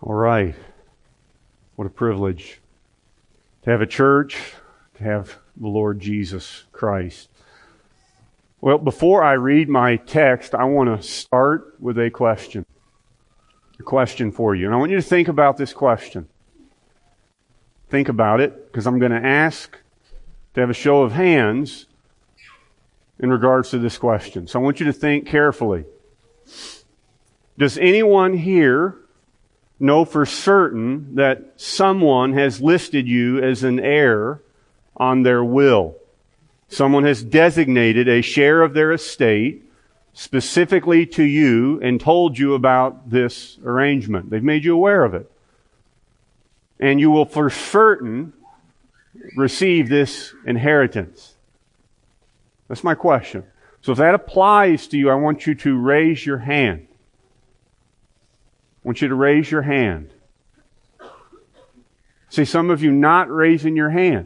All right. What a privilege to have a church, to have the Lord Jesus Christ. Well, before I read my text, I want to start with a question. A question for you. And I want you to think about this question. Think about it, because I'm going to ask to have a show of hands in regards to this question. So I want you to think carefully. Does anyone here know for certain that someone has listed you as an heir on their will? Someone has designated a share of their estate specifically to you and told you about this arrangement. They've made you aware of it. And you will for certain receive this inheritance. That's my question. So if that applies to you, I want you to raise your hand. I want you to raise your hand. See, some of you not raising your hand.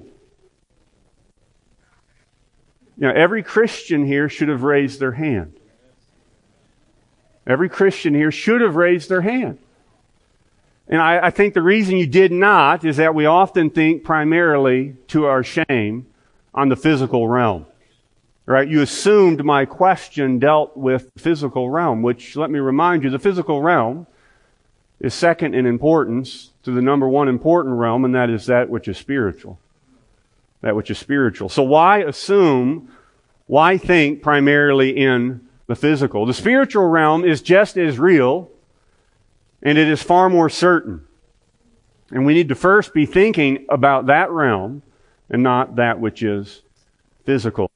You know, every Christian here should have raised their hand. Every Christian here should have raised their hand. And I think the reason you did not is that we often think primarily, to our shame, on the physical realm. Right? You assumed my question dealt with the physical realm, which, let me remind you, the physical realm is second in importance to the number one important realm, and that is that which is spiritual. That which is spiritual. So why assume, why think primarily in the physical? The spiritual realm is just as real, and it is far more certain. And we need to first be thinking about that realm and not that which is physical.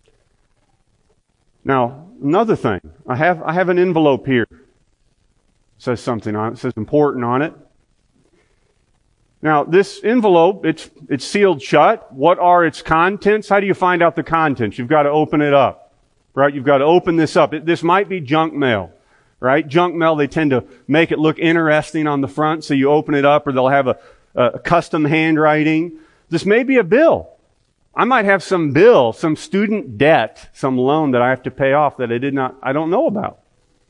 Now, another thing. I have an envelope here. It says something on it. It says important on it. Now, this envelope, it's sealed shut. What are its contents? How do you find out the contents? You've got to open it up. Right? You've got to open this up. This might be junk mail. Right? Junk mail, they tend to make it look interesting on the front, so you open it up, or they'll have a custom handwriting. This may be a bill. I might have some bill, some student debt, some loan that I have to pay off that I don't know about.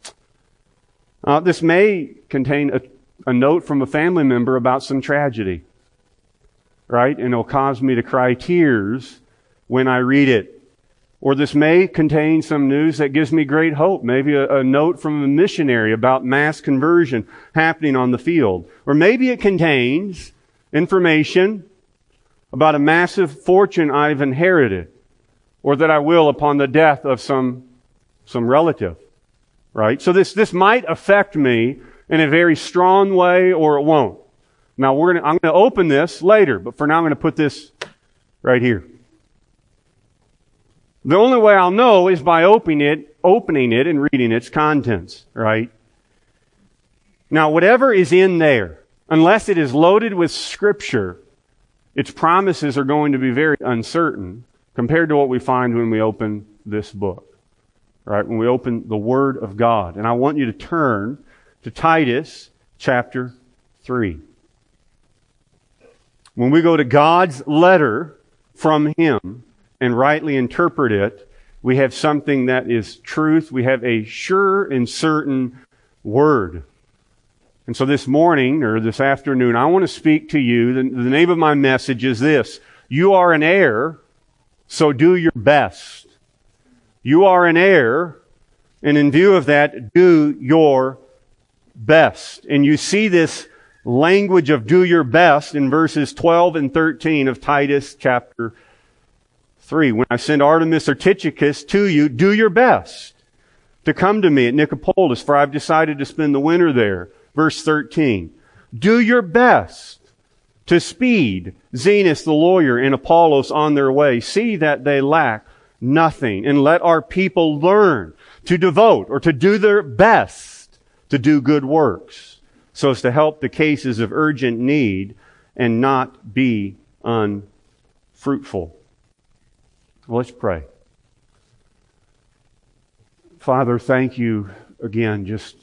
This may contain a note from a family member about some tragedy, right? And it'll cause me to cry tears when I read it. Or this may contain some news that gives me great hope. Maybe a note from a missionary about mass conversion happening on the field. Or maybe it contains information about a massive fortune I've inherited, or that I will upon the death of some relative. Right? So this might affect me in a very strong way, or it won't. Now I'm going to open this later, but for now I'm going to put this right here. The only way I'll know is by opening it and reading its contents, right? Now, whatever is in there, unless it is loaded with Scripture, its promises are going to be very uncertain compared to what we find when we open this book, right? When we open the Word of God. And I want you to turn to Titus chapter 3. When we go to God's letter from Him and rightly interpret it, we have something that is truth. We have a sure and certain Word. And so this morning, or this afternoon, I want to speak to you. The name of my message is this: you are an heir, so do your best. You are an heir, and in view of that, do your best. And you see this language of do your best in verses 12 and 13 of Titus chapter 3. When I send Artemas or Tychicus to you, do your best to come to me at Nicopolis, for I've decided to spend the winter there. Verse 13. Do your best to speed Zenas the lawyer and Apollos on their way. See that they lack nothing, and let our people learn to devote or to do their best to do good works, so as to help the cases of urgent need and not be unfruitful. Well, let's pray. Father, thank you again.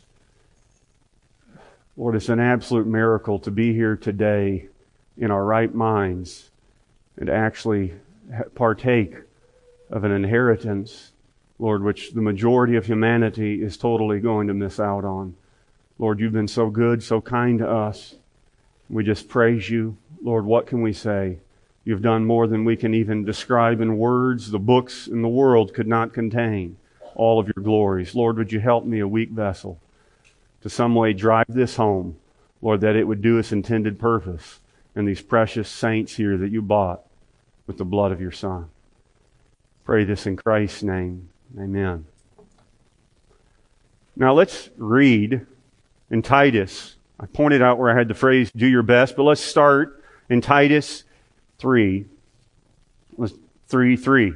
Lord, it's an absolute miracle to be here today in our right minds and actually partake of an inheritance, Lord, which the majority of humanity is totally going to miss out on. Lord, you've been so good, so kind to us. We just praise you. Lord, what can we say? You've done more than we can even describe in words. The books in the world could not contain all of your glories. Lord, would you help me, a weak vessel, to some way drive this home, Lord, that it would do its intended purpose in these precious saints here that you bought with the blood of your Son. Pray this in Christ's name. Amen. Now let's read in Titus. I pointed out where I had the phrase, do your best, but let's start in Titus 3:3.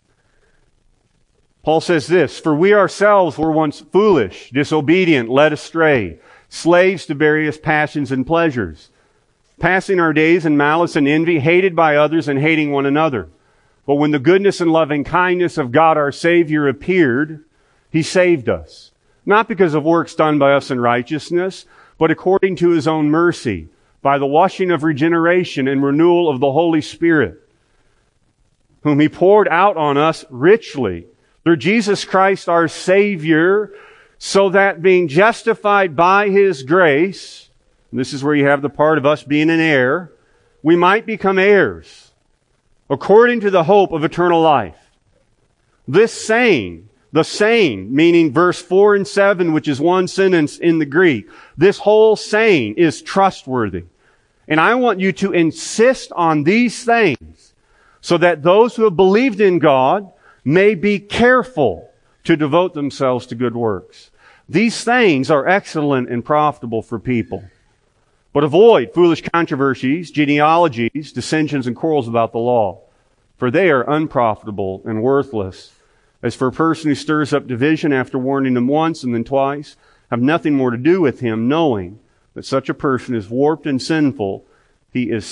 Paul says this, "For we ourselves were once foolish, disobedient, led astray, slaves to various passions and pleasures, passing our days in malice and envy, hated by others and hating one another. But when the goodness and loving kindness of God our Savior appeared, He saved us, not because of works done by us in righteousness, but according to His own mercy, by the washing of regeneration and renewal of the Holy Spirit, whom He poured out on us richly, through Jesus Christ our Savior, so that being justified by His grace," and this is where you have the part of us being an heir, "we might become heirs, according to the hope of eternal life. This saying," the saying, meaning verse 4 and 7, which is one sentence in the Greek, this whole saying is trustworthy. And I want you to insist on these things so that those who have believed in God may be careful to devote themselves to good works. These things are excellent and profitable for people. But avoid foolish controversies, genealogies, dissensions, and quarrels about the law, for they are unprofitable and worthless. As for a person who stirs up division after warning them once and then twice, have nothing more to do with him, knowing that such a person is warped and sinful. He is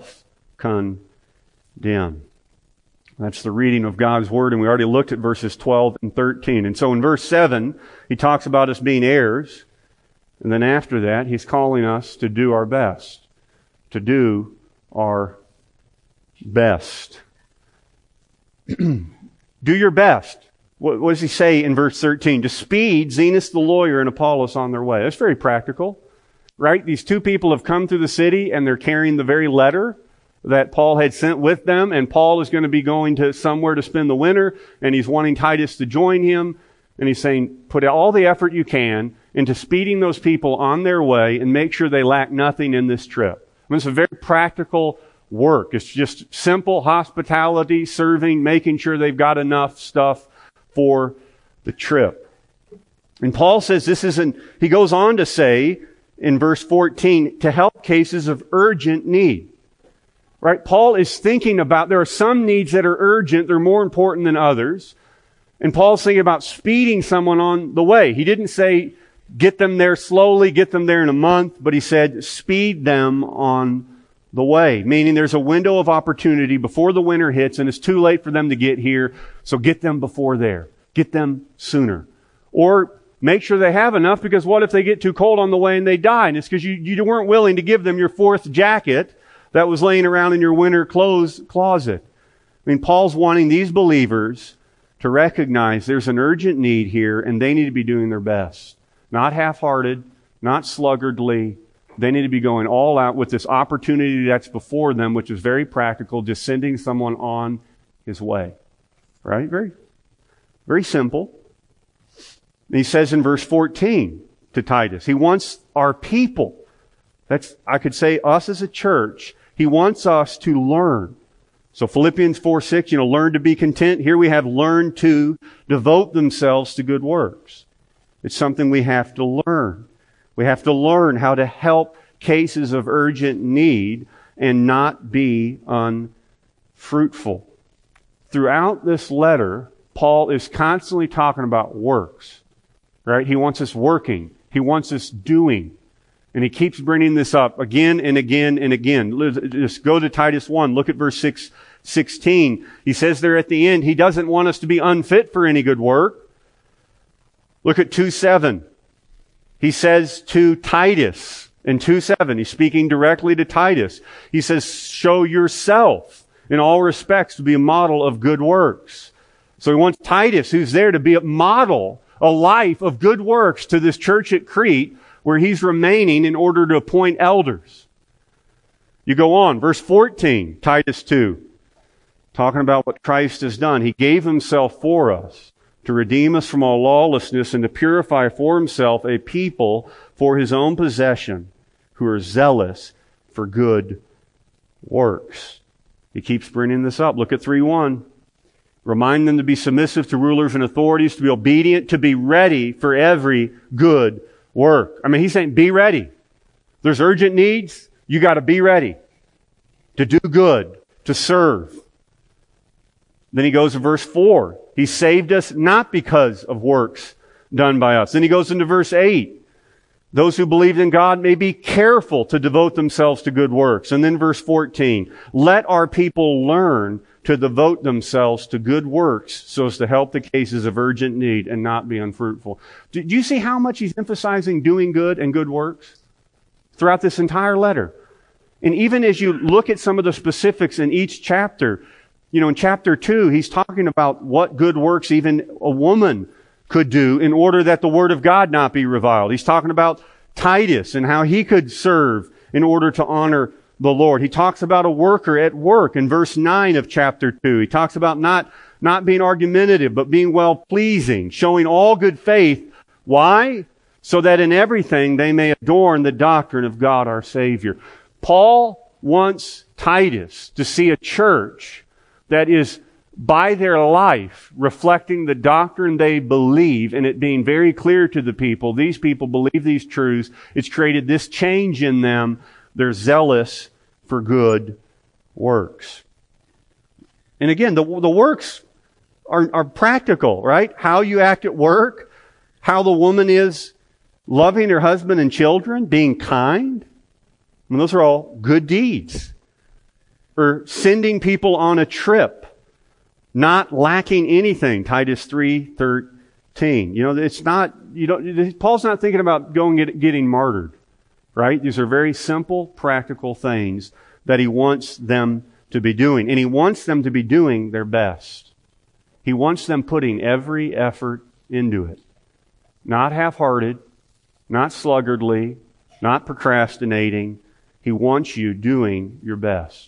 self-condemned. That's the reading of God's Word, and we already looked at verses 12 and 13. And so in verse 7, he talks about us being heirs. And then after that, he's calling us to do our best. To do our best. Do your best. What does he say in verse 13? To speed Zenas the lawyer and Apollos on their way. That's very practical, right? These two people have come through the city and they're carrying the very letter that Paul had sent with them, and Paul is going to be going to somewhere to spend the winter, and he's wanting Titus to join him, and he's saying, put all the effort you can into speeding those people on their way and make sure they lack nothing in this trip. I mean, it's a very practical work. It's just simple hospitality, serving, making sure they've got enough stuff for the trip. And Paul says he goes on to say in verse 14, to help cases of urgent need. Right? Paul is thinking about, there are some needs that are urgent, they're more important than others. And Paul's thinking about speeding someone on the way. He didn't say, get them there slowly, get them there in a month, but he said, speed them on the way. Meaning there's a window of opportunity before the winter hits and it's too late for them to get here, so get them before there. Get them sooner. Or make sure they have enough, because what if they get too cold on the way and they die? And it's because you weren't willing to give them your fourth jacket that was laying around in your winter clothes closet. I mean, Paul's wanting these believers to recognize there's an urgent need here and they need to be doing their best. Not half-hearted, not sluggardly. They need to be going all out with this opportunity that's before them, which is very practical, just sending someone on his way. Right? Very, very simple. And he says in verse 14 to Titus, he wants our people, that's, I could say us as a church, he wants us to learn. So Philippians 4:6, learn to be content. Here we have learn to devote themselves to good works. It's something we have to learn. We have to learn how to help cases of urgent need and not be unfruitful. Throughout this letter, Paul is constantly talking about works. Right? He wants us working. He wants us doing. And he keeps bringing this up again and again and again. Just go to Titus 1. Look at verse 16. He says there at the end, he doesn't want us to be unfit for any good work. Look at 2:7. He says to Titus in 2:7, he's speaking directly to Titus. He says, show yourself in all respects to be a model of good works. So he wants Titus, who's there, to be a model, a life of good works to this church at Crete, where he's remaining in order to appoint elders. You go on, verse 14, Titus 2, talking about what Christ has done. He gave himself for us to redeem us from all lawlessness and to purify for himself a people for his own possession who are zealous for good works. He keeps bringing this up. Look at 3:1. Remind them to be submissive to rulers and authorities, to be obedient, to be ready for every good work. I mean, he's saying be ready. There's urgent needs. You got to be ready to do good, to serve. Then he goes to verse 4. He saved us not because of works done by us. Then he goes into verse 8. Those who believed in God may be careful to devote themselves to good works. And then verse 14. Let our people learn to devote themselves to good works so as to help the cases of urgent need and not be unfruitful. Do you see how much he's emphasizing doing good and good works throughout this entire letter? And even as you look at some of the specifics in each chapter, in chapter 2, he's talking about what good works even a woman could do in order that the Word of God not be reviled. He's talking about Titus and how he could serve in order to honor the Lord. He talks about a worker at work in verse 9 of chapter 2. He talks about not being argumentative, but being well-pleasing, showing all good faith. Why? So that in everything they may adorn the doctrine of God our Savior. Paul wants Titus to see a church that is by their life reflecting the doctrine they believe and it being very clear to the people. These people believe these truths. It's created this change in them. They're zealous for good works. And again, the works are practical, right? How you act at work, how the woman is loving her husband and children, being kind. I mean, those are all good deeds. Or sending people on a trip, not lacking anything, Titus 3:13. It's not, Paul's not thinking about getting martyred, right? These are very simple, practical things that he wants them to be doing. And he wants them to be doing their best. He wants them putting every effort into it. Not half-hearted, not sluggardly, not procrastinating. He wants you doing your best.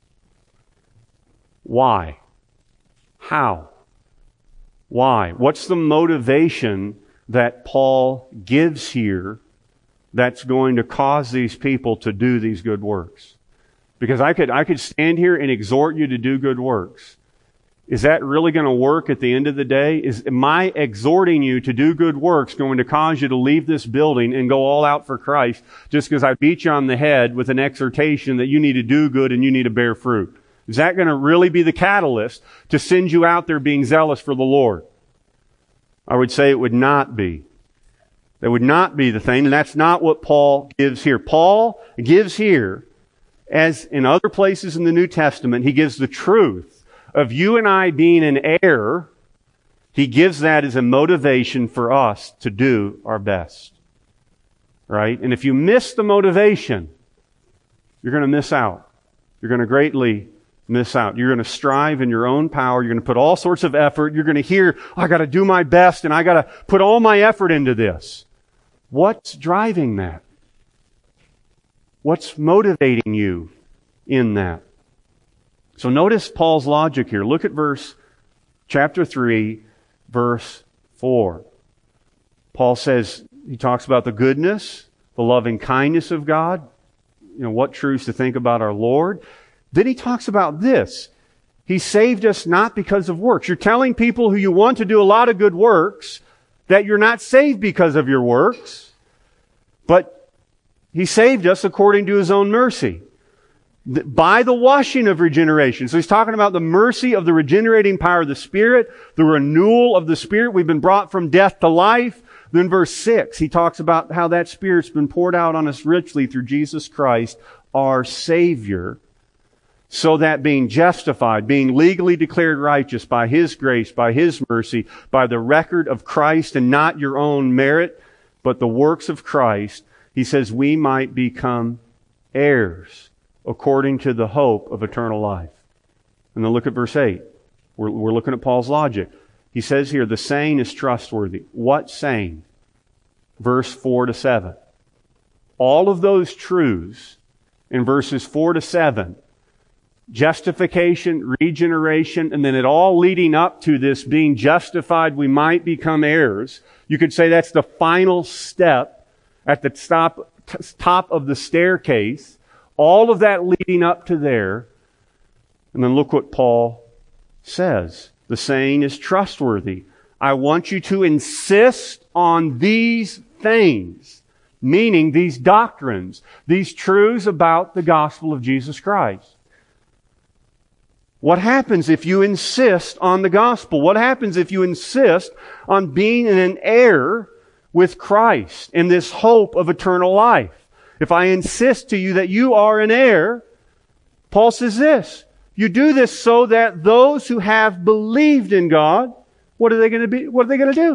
Why? How? Why? What's the motivation that Paul gives here that's going to cause these people to do these good works? Because I could stand here and exhort you to do good works. Is that really going to work at the end of the day? Is my exhorting you to do good works going to cause you to leave this building and go all out for Christ just because I beat you on the head with an exhortation that you need to do good and you need to bear fruit? Is that going to really be the catalyst to send you out there being zealous for the Lord? I would say it would not be. That would not be the thing, and that's not what Paul gives here. Paul gives here, as in other places in the New Testament, he gives the truth of you and I being in error. He gives that as a motivation for us to do our best. Right? And if you miss the motivation, you're going to miss out. You're going to greatly miss out. You're going to strive in your own power. You're going to put all sorts of effort. You're going to hear, I got to do my best and I got to put all my effort into this. What's driving that? What's motivating you in that? So notice Paul's logic here. Look at chapter 3, verse 4. Paul says, he talks about the goodness, the loving kindness of God, what truths to think about our Lord. Then he talks about this. He saved us not because of works. You're telling people who you want to do a lot of good works that you're not saved because of your works, but He saved us according to His own mercy by the washing of regeneration. So he's talking about the mercy of the regenerating power of the Spirit, the renewal of the Spirit. We've been brought from death to life. Then verse 6, he talks about how that Spirit's been poured out on us richly through Jesus Christ, our Savior, so that being justified, being legally declared righteous by His grace, by His mercy, by the record of Christ and not your own merit, but the works of Christ, he says we might become heirs according to the hope of eternal life. And then look at verse 8. We're looking at Paul's logic. He says here, the saying is trustworthy. What saying? Verse 4 to 7. all of those truths in verses 4 to 7, justification, regeneration, and then it all leading up to this being justified, we might become heirs. You could say that's the final step at the top of the staircase. All of that leading up to there. And then look what Paul says. The saying is trustworthy. I want you to insist on these things, meaning these doctrines, these truths about the gospel of Jesus Christ. What happens if you insist on the gospel? What happens if you insist on being an heir with Christ in this hope of eternal life? If I insist to you that you are an heir, Paul says this, you do this so that those who have believed in God, what are they going to do?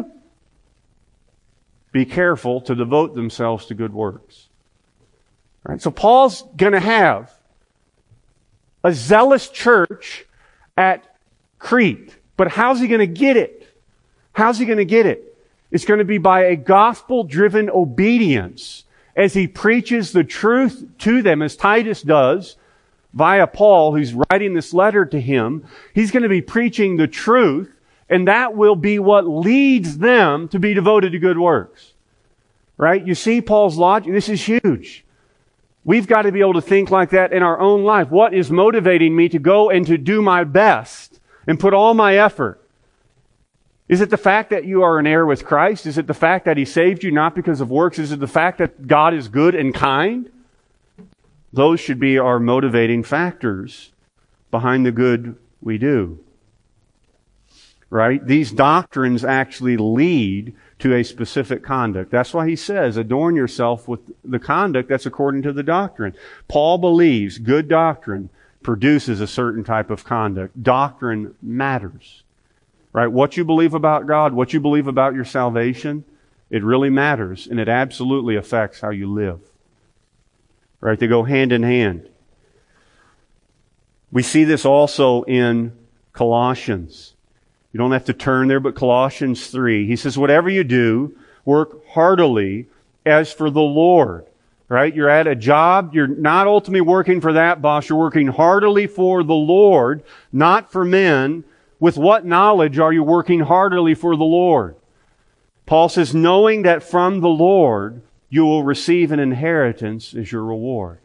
Be careful to devote themselves to good works. All right, so Paul's going to have a zealous church at Crete. But how's he going to get it? How's he going to get it? It's going to be by a gospel-driven obedience as he preaches the truth to them, as Titus does, via Paul, who's writing this letter to him. He's going to be preaching the truth, and that will be what leads them to be devoted to good works. Right? You see Paul's logic? This is huge. We've got to be able to think like that in our own life. What is motivating me to go and to do my best and put all my effort? Is it the fact that you are an heir with Christ? Is it the fact that He saved you not because of works? Is it the fact that God is good and kind? Those should be our motivating factors behind the good we do. Right? These doctrines actually lead to a specific conduct. That's why he says, adorn yourself with the conduct that's according to the doctrine. Paul believes good doctrine produces a certain type of conduct. Doctrine matters. Right? What you believe about God, what you believe about your salvation, it really matters, and it absolutely affects how you live. Right? They go hand in hand. We see this also in Colossians. You don't have to turn there, but Colossians 3. He says, whatever you do, work heartily as for the Lord. Right? You're at a job. You're not ultimately working for that boss. You're working heartily for the Lord, not for men. With what knowledge are you working heartily for the Lord? Paul says, knowing that from the Lord you will receive an inheritance as your reward.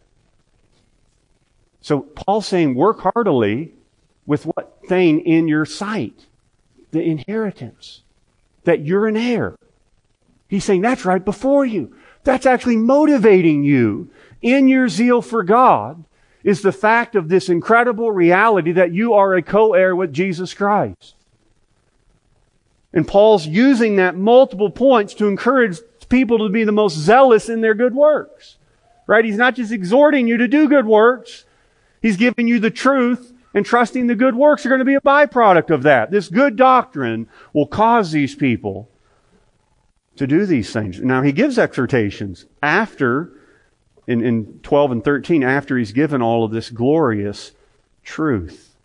So Paul's saying, work heartily with what thing in your sight? The inheritance. That you're an heir. He's saying that's right before you. That's actually motivating you in your zeal for God is the fact of this incredible reality that you are a co-heir with Jesus Christ. And Paul's using that multiple points to encourage people to be the most zealous in their good works. Right? He's not just exhorting you to do good works. He's giving you the truth and trusting the good works are going to be a byproduct of that. This good doctrine will cause these people to do these things. Now, he gives exhortations after, in 12 and 13, after he's given all of this glorious truth.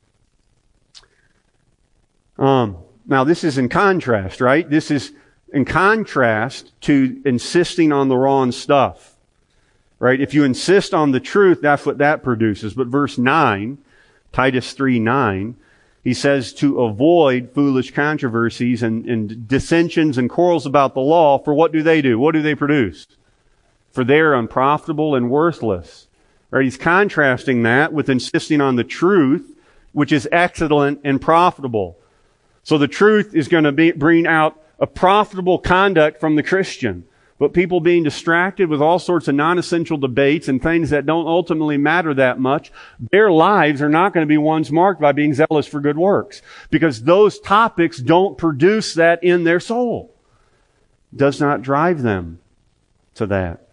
Now, this is in contrast, right? This is in contrast to insisting on the wrong stuff. Right? If you insist on the truth, that's what that produces. But verse 9, Titus 3:9, he says to avoid foolish controversies and dissensions and quarrels about the law, for what do they do? What do they produce? For they are unprofitable and worthless. Right? He's contrasting that with insisting on the truth, which is excellent and profitable. So the truth is going to bring out a profitable conduct from the Christian. But people being distracted with all sorts of non-essential debates and things that don't ultimately matter that much, their lives are not going to be ones marked by being zealous for good works. Because those topics don't produce that in their soul. Does not drive them to that.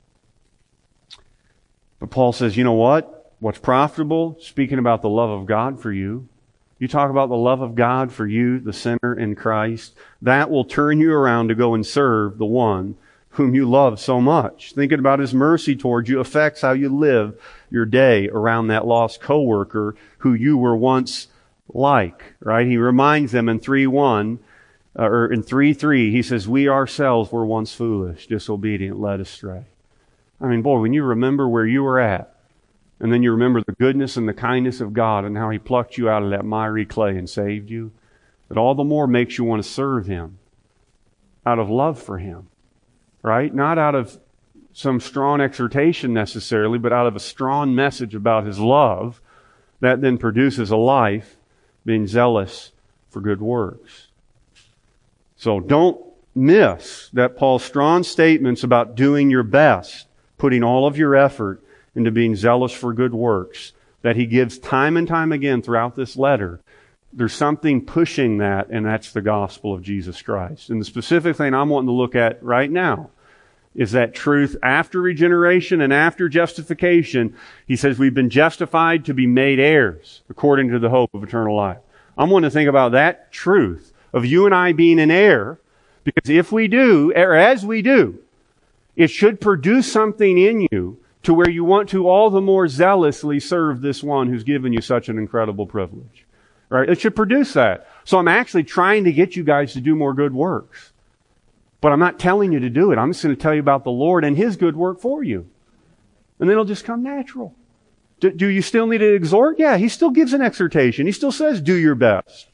But Paul says, you know what? What's profitable? Speaking about the love of God for you. You talk about the love of God for you, the sinner in Christ. That will turn you around to go and serve the one whom you love so much. Thinking about His mercy towards you affects how you live your day around that lost coworker who you were once like, right? He reminds them in 3:1, or in 3:3, he says, we ourselves were once foolish, disobedient, led astray. I mean, boy, when you remember where you were at, and then you remember the goodness and the kindness of God and how He plucked you out of that miry clay and saved you, it all the more makes you want to serve Him out of love for Him, right? Not out of some strong exhortation necessarily, but out of a strong message about His love that then produces a life being zealous for good works. So don't miss that Paul's strong statements about doing your best, putting all of your effort into being zealous for good works, that he gives time and time again throughout this letter. There's something pushing that, and that's the gospel of Jesus Christ. And the specific thing I'm wanting to look at right now is that truth after regeneration and after justification. He says we've been justified to be made heirs according to the hope of eternal life. I'm wanting to think about that truth of you and I being an heir, because if we do, or as we do, it should produce something in you to where you want to all the more zealously serve this one who's given you such an incredible privilege. Right? It should produce that. So I'm actually trying to get you guys to do more good works. But I'm not telling you to do it. I'm just going to tell you about the Lord and His good work for you. And then it'll just come natural. Do you still need to exhort? Yeah, He still gives an exhortation. He still says, do your best.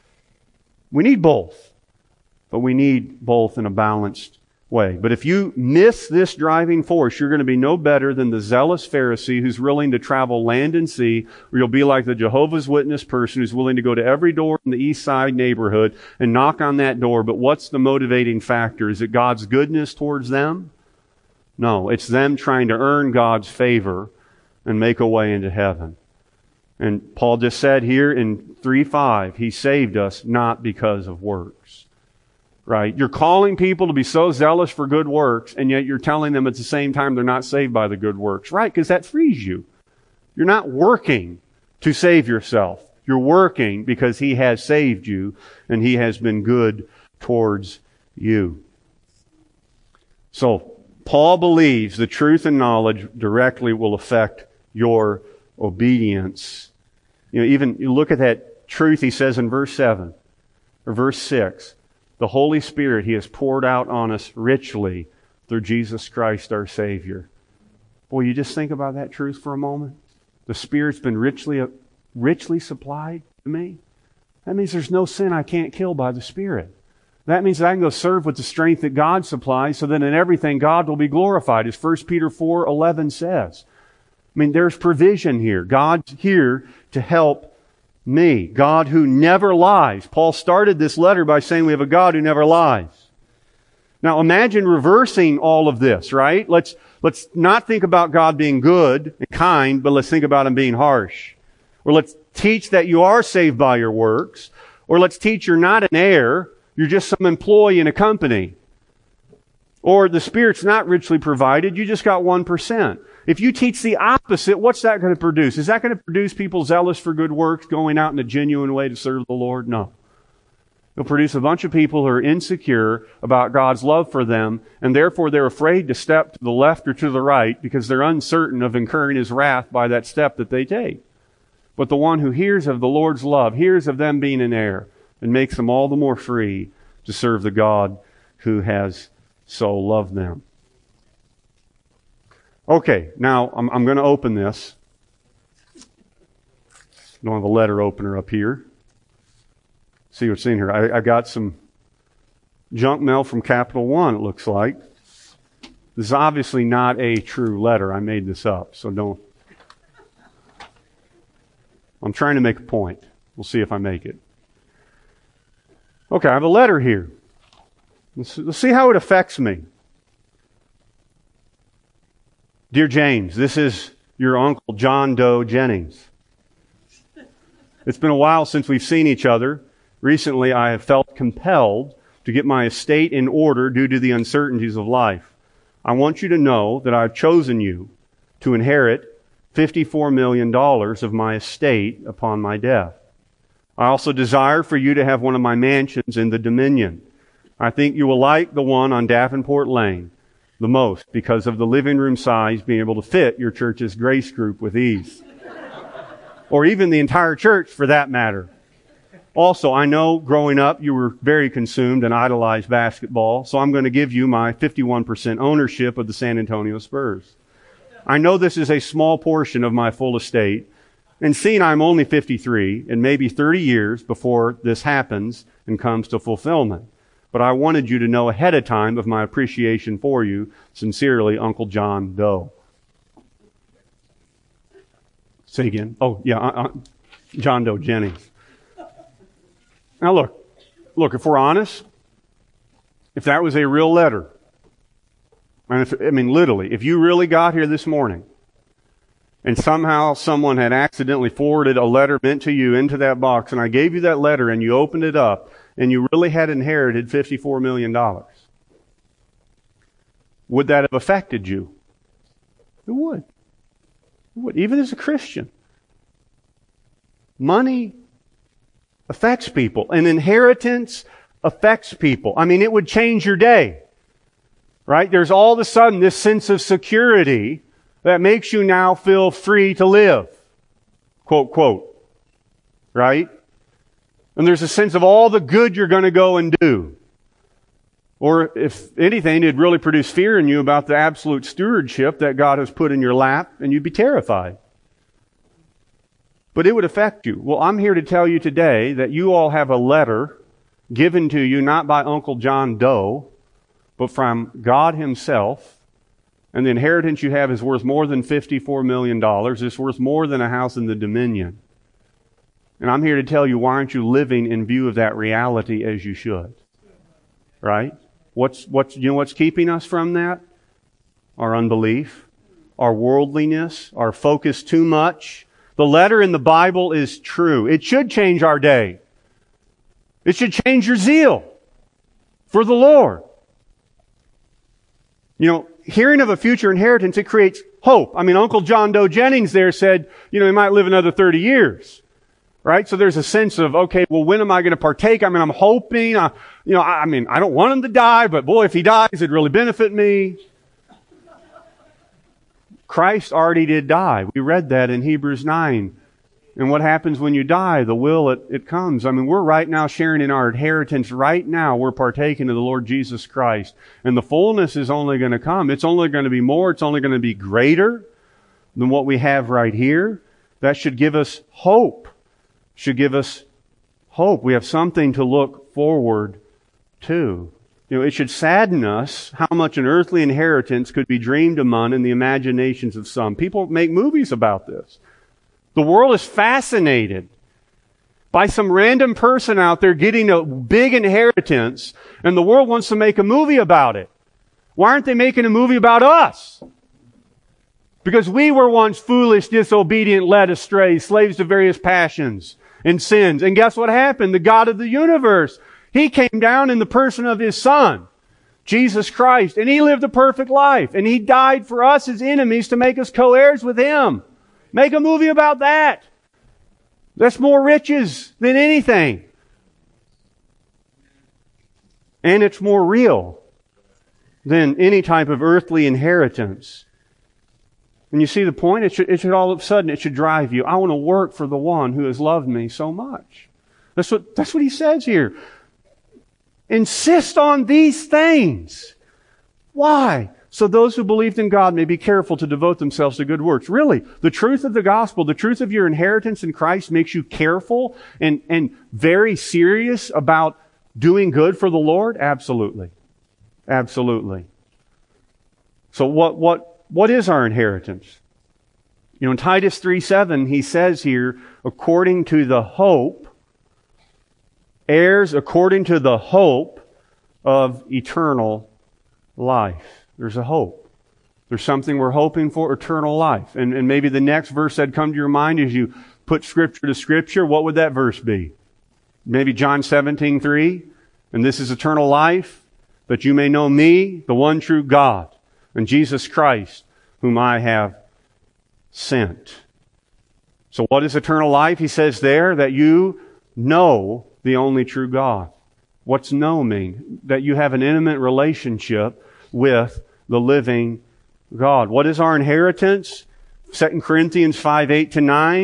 We need both. But we need both in a balanced way. But if you miss this driving force, you're going to be no better than the zealous Pharisee who's willing to travel land and sea, or you'll be like the Jehovah's Witness person who's willing to go to every door in the East Side neighborhood and knock on that door. But what's the motivating factor? Is it God's goodness towards them? No, it's them trying to earn God's favor and make a way into heaven. And Paul just said here in 3:5, He saved us not because of works. Right? You're calling people to be so zealous for good works, and yet you're telling them at the same time they're not saved by the good works. Right? Because that frees you. You're not working to save yourself. You're working because He has saved you, and He has been good towards you. So, Paul believes the truth and knowledge directly will affect your obedience. Even you look at that truth he says in verse 7 or verse 6. The Holy Spirit He has poured out on us richly through Jesus Christ our Savior. Boy, you just think about that truth for a moment. The Spirit's been richly supplied to me. That means there's no sin I can't kill by the Spirit. That means that I can go serve with the strength that God supplies, so that in everything God will be glorified, as 1 Peter 4:11 says. I mean, there's provision here. God's here to help me. God who never lies. Paul started this letter by saying we have a God who never lies. Now imagine reversing all of this, right? Let's not think about God being good and kind, but let's think about Him being harsh. Or let's teach that you are saved by your works. Or let's teach you're not an heir, you're just some employee in a company. Or the Spirit's not richly provided, you just got 1%. If you teach the opposite, what's that going to produce? Is that going to produce people zealous for good works, going out in a genuine way to serve the Lord? No. It'll produce a bunch of people who are insecure about God's love for them, and therefore they're afraid to step to the left or to the right because they're uncertain of incurring His wrath by that step that they take. But the one who hears of the Lord's love, hears of them being an heir, and makes them all the more free to serve the God who has so loved them. Okay, now I'm going to open this. Don't have a letter opener up here. See what's in here. I got some junk mail from Capital One, it looks like. This is obviously not a true letter. I made this up, so don't. I'm trying to make a point. We'll see if I make it. Okay, I have a letter here. Let's see how it affects me. Dear James, this is your uncle John Doe Jennings. It's been a while since we've seen each other. Recently, I have felt compelled to get my estate in order due to the uncertainties of life. I want you to know that I've chosen you to inherit $54 million of my estate upon my death. I also desire for you to have one of my mansions in the Dominion. I think you will like the one on Davenport Lane the most because of the living room size being able to fit your church's grace group with ease. Or even the entire church for that matter. Also, I know growing up you were very consumed and idolized basketball, so I'm going to give you my 51% ownership of the San Antonio Spurs. I know this is a small portion of my full estate, and seeing I'm only 53 and maybe 30 years before this happens and comes to fulfillment. But I wanted you to know ahead of time of my appreciation for you. Sincerely, Uncle John Doe. Say again. Oh, yeah, John Doe Jennings. Now look, if we're honest, if that was a real letter, and literally, if you really got here this morning and somehow someone had accidentally forwarded a letter meant to you into that box, and I gave you that letter and you opened it up and you really had inherited $54 million, would that have affected you? It would. It would, even as a Christian. Money affects people. An inheritance affects people. It would change your day. Right? There's all of a sudden this sense of security that makes you now feel free to live. Quote, quote. Right? And there's a sense of all the good you're going to go and do. Or if anything, it'd really produce fear in you about the absolute stewardship that God has put in your lap, and you'd be terrified. But it would affect you. Well, I'm here to tell you today that you all have a letter given to you not by Uncle John Doe, but from God Himself. And the inheritance you have is worth more than $54 million. It's worth more than a house in the Dominion. And I'm here to tell you, why aren't you living in view of that reality as you should? Right? What's keeping us from that? Our unbelief, our worldliness, our focus too much. The letter in the Bible is true. It should change our day. It should change your zeal for the Lord. Hearing of a future inheritance, it creates hope. Uncle John Doe Jennings there said, he might live another 30 years. Right? So there's a sense of, okay, well, when am I going to partake? I'm hoping, I don't want him to die, but boy, if he dies, it'd really benefit me. Christ already did die. We read that in Hebrews 9. And what happens when you die? The will, it comes. We're right now sharing in our inheritance. Right now, we're partaking of the Lord Jesus Christ. And the fullness is only going to come. It's only going to be more. It's only going to be greater than what we have right here. That should give us hope. Should give us hope. We have something to look forward to. It should sadden us how much an earthly inheritance could be dreamed among in the imaginations of some. People make movies about this. The world is fascinated by some random person out there getting a big inheritance, and the world wants to make a movie about it. Why aren't they making a movie about us? Because we were once foolish, disobedient, led astray, slaves to various passions and sins. And guess what happened? The God of the universe, He came down in the person of His Son, Jesus Christ, and He lived a perfect life. And He died for us, His enemies, to make us co-heirs with Him. Make a movie about that. That's more riches than anything. And it's more real than any type of earthly inheritance. And you see the point? It should all of a sudden, it should drive you. I want to work for the one who has loved me so much. That's what He says here. Insist on these things. Why? So those who believed in God may be careful to devote themselves to good works. Really, the truth of the gospel, the truth of your inheritance in Christ makes you careful and very serious about doing good for the Lord? Absolutely. Absolutely. So what is our inheritance? In Titus 3:7, he says here, according to the hope, heirs according to the hope of eternal life. There's a hope. There's something we're hoping for, eternal life. And maybe the next verse that come to your mind as you put Scripture to Scripture, what would that verse be? Maybe John 17:3, and this is eternal life, that you may know me, the one true God, and Jesus Christ, whom I have sent. So what is eternal life? He says there that you know the only true God. What's know mean? That you have an intimate relationship with the living God. What is our inheritance? 2 Corinthians 5:8-9.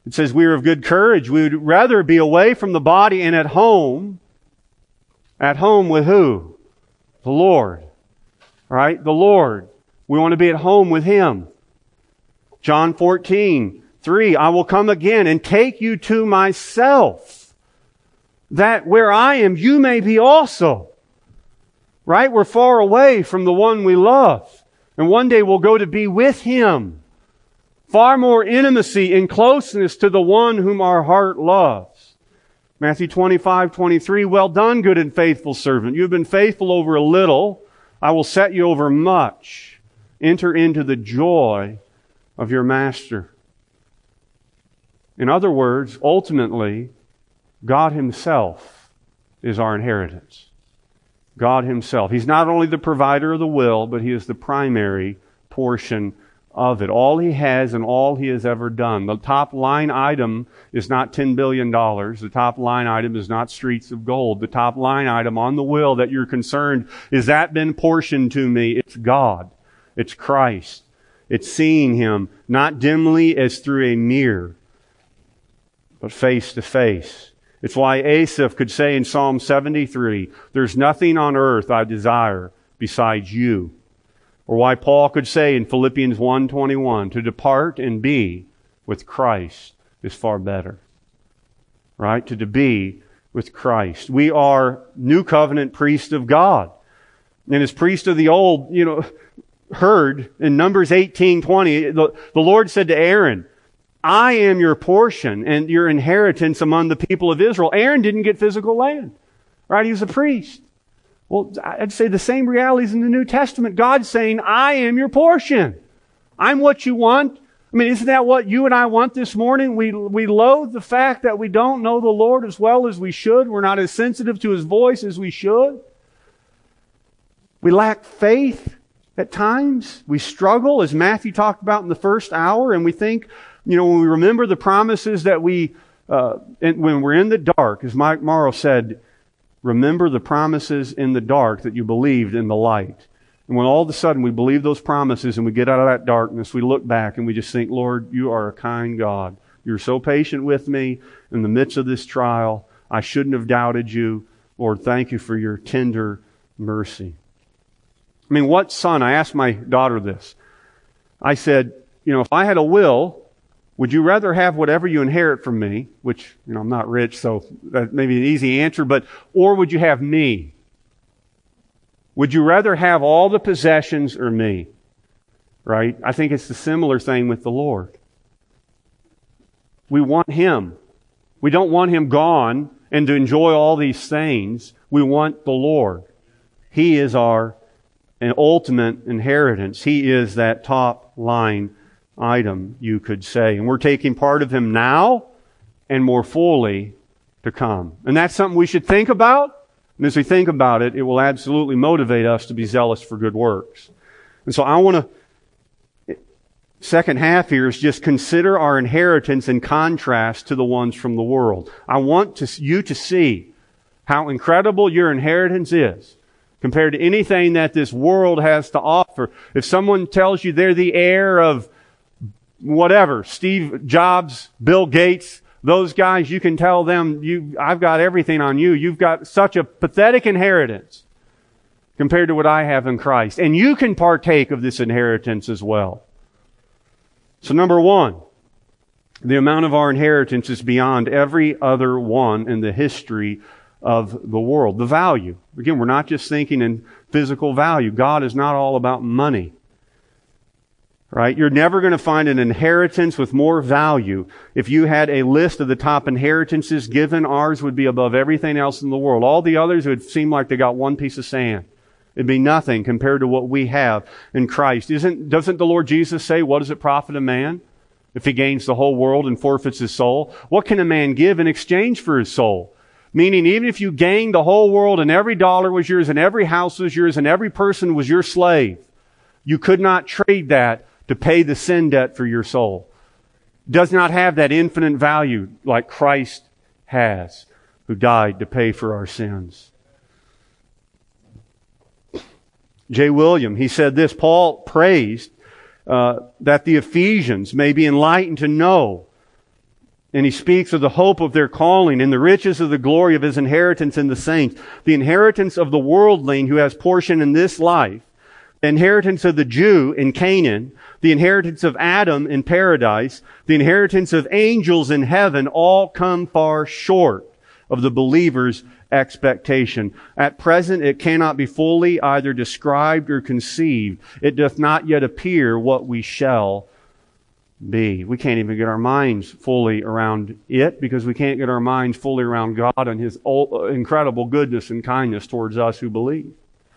It says we are of good courage. We would rather be away from the body and at home. At home with who? The Lord. All right? The Lord. We want to be at home with Him. John 14:3, I will come again and take you to myself, that where I am, you may be also. Right? We're far away from the one we love. And one day we'll go to be with Him. Far more intimacy and closeness to the one whom our heart loves. Matthew 25:23, well done, good and faithful servant. You have been faithful over a little. I will set you over much. Enter into the joy of your master. In other words, ultimately, God Himself is our inheritance. God Himself. He's not only the provider of the will, but He is the primary portion of it. All He has and all He has ever done. The top line item is not $10 billion. The top line item is not streets of gold. The top line item on the will that you're concerned, is that been portioned to me? It's God. It's Christ. It's seeing Him, not dimly as through a mirror, but face to face. It's why Asaph could say in Psalm 73, there's nothing on earth I desire besides you. Or why Paul could say in Philippians 1:21, to depart and be with Christ is far better. Right? To be with Christ. We are new covenant priests of God. And as priests of the old, heard in Numbers 18:20, the Lord said to Aaron, I am your portion and your inheritance among the people of Israel. Aaron didn't get physical land. Right? He was a priest. Well, I'd say the same realities in the New Testament. God's saying, I am your portion. I'm what you want. I mean, isn't that what you and I want this morning? We loathe the fact that we don't know the Lord as well as we should. We're not as sensitive to His voice as we should. We lack faith at times. We struggle, as Matthew talked about in the first hour, and we think, when we remember the promises that when we're in the dark, as Mike Morrow said, remember the promises in the dark that you believed in the light. And when all of a sudden we believe those promises and we get out of that darkness, we look back and we just think, Lord, you are a kind God. You're so patient with me in the midst of this trial. I shouldn't have doubted you. Lord, thank you for your tender mercy. I mean, what son? I asked my daughter this. I said, if I had a will, would you rather have whatever you inherit from me, which, I'm not rich, so that may be an easy answer, or would you have me? Would you rather have all the possessions or me? Right? I think it's the similar thing with the Lord. We want Him. We don't want Him gone and to enjoy all these things. We want the Lord. He is our ultimate inheritance. He is that top line item, you could say. And we're taking part of Him now and more fully to come. And that's something we should think about. And as we think about it, it will absolutely motivate us to be zealous for good works. And so I want to, second half here is just consider our inheritance in contrast to the ones from the world. I want you to see how incredible your inheritance is compared to anything that this world has to offer. If someone tells you they're the heir of whatever, Steve Jobs, Bill Gates, those guys, you can tell them, I've got everything on you. You've got such a pathetic inheritance compared to what I have in Christ. And you can partake of this inheritance as well. So number one, the amount of our inheritance is beyond every other one in the history of the world. The value. Again, we're not just thinking in physical value. God is not all about money. Right? You're never going to find an inheritance with more value. If you had a list of the top inheritances given, ours would be above everything else in the world. All the others would seem like they got one piece of sand. It'd be nothing compared to what we have in Christ. Doesn't the Lord Jesus say, what does it profit a man if he gains the whole world and forfeits his soul? What can a man give in exchange for his soul? Meaning, even if you gained the whole world and every dollar was yours and every house was yours and every person was your slave, you could not trade that to pay the sin debt for your soul. Does not have that infinite value like Christ has, who died to pay for our sins. J. William, he said this, Paul praised that the Ephesians may be enlightened to know And he speaks of the hope of their calling and the riches of the glory of his inheritance in the saints. The inheritance of the worldling who has portion in this life. The inheritance of the Jew in Canaan. The inheritance of Adam in paradise. The inheritance of angels in heaven all come far short of the believer's expectation. At present it cannot be fully either described or conceived. It doth not yet appear what we shall be. We can't even get our minds fully around it because we can't get our minds fully around God and His incredible goodness and kindness towards us who believe.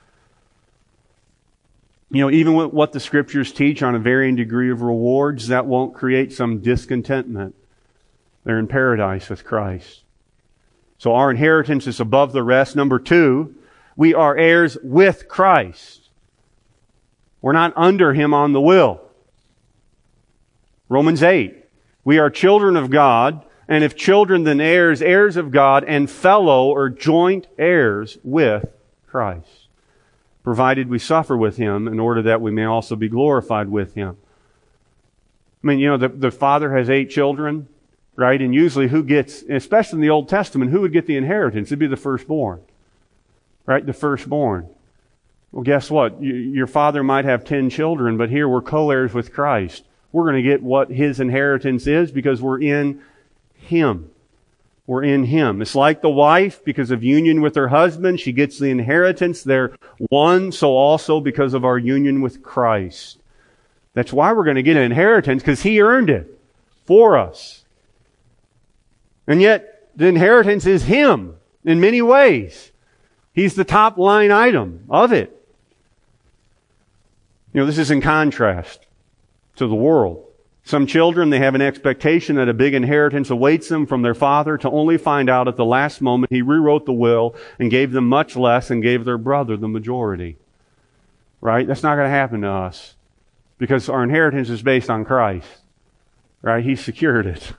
You know, even with what the Scriptures teach on a varying degree of rewards, that won't create some discontentment. They're in paradise with Christ. So our inheritance is above the rest. Number 2, we are heirs with Christ. We're not under Him on the will. Romans 8, we are children of God, and if children, then heirs, heirs of God, and fellow or joint heirs with Christ, provided we suffer with Him in order that we may also be glorified with Him. I mean, you know, the father has 8 children, right? And usually who gets, especially in the Old Testament, who would get the inheritance? It'd be the firstborn, right? The firstborn. Well, guess what? Your father might have 10 children, but here we're co-heirs with Christ. We're going to get what His inheritance is because we're in Him. We're in Him. It's like the wife, because of union with her husband, she gets the inheritance. They're one, so also because of our union with Christ. That's why we're going to get an inheritance, because He earned it for us. And yet, the inheritance is Him in many ways. He's the top line item of it. You know, this is in contrast to the world. Some children, they have an expectation that a big inheritance awaits them from their father, to only find out at the last moment he rewrote the will and gave them much less and gave their brother the majority. Right? That's not going to happen to us because our inheritance is based on Christ. Right? He secured it.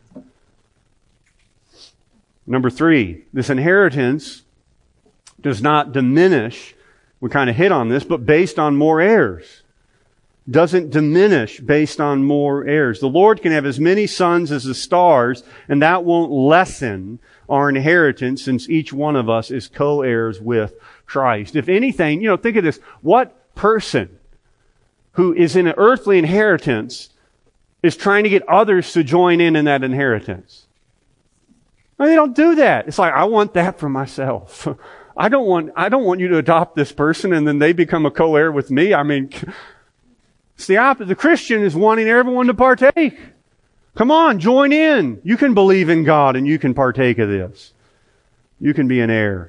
Number 3, this inheritance does not diminish. We kind of hit on this, but based on more heirs. Doesn't diminish based on more heirs. The Lord can have as many sons as the stars, and that won't lessen our inheritance, since each one of us is co-heirs with Christ. If anything, you know, think of this. What person who is in an earthly inheritance is trying to get others to join in that inheritance? No, they don't do that. It's like, I want that for myself. I don't want you to adopt this person and then they become a co-heir with me. I mean, it's the opposite. The Christian is wanting everyone to partake. Come on, join in. You can believe in God and you can partake of this. You can be an heir.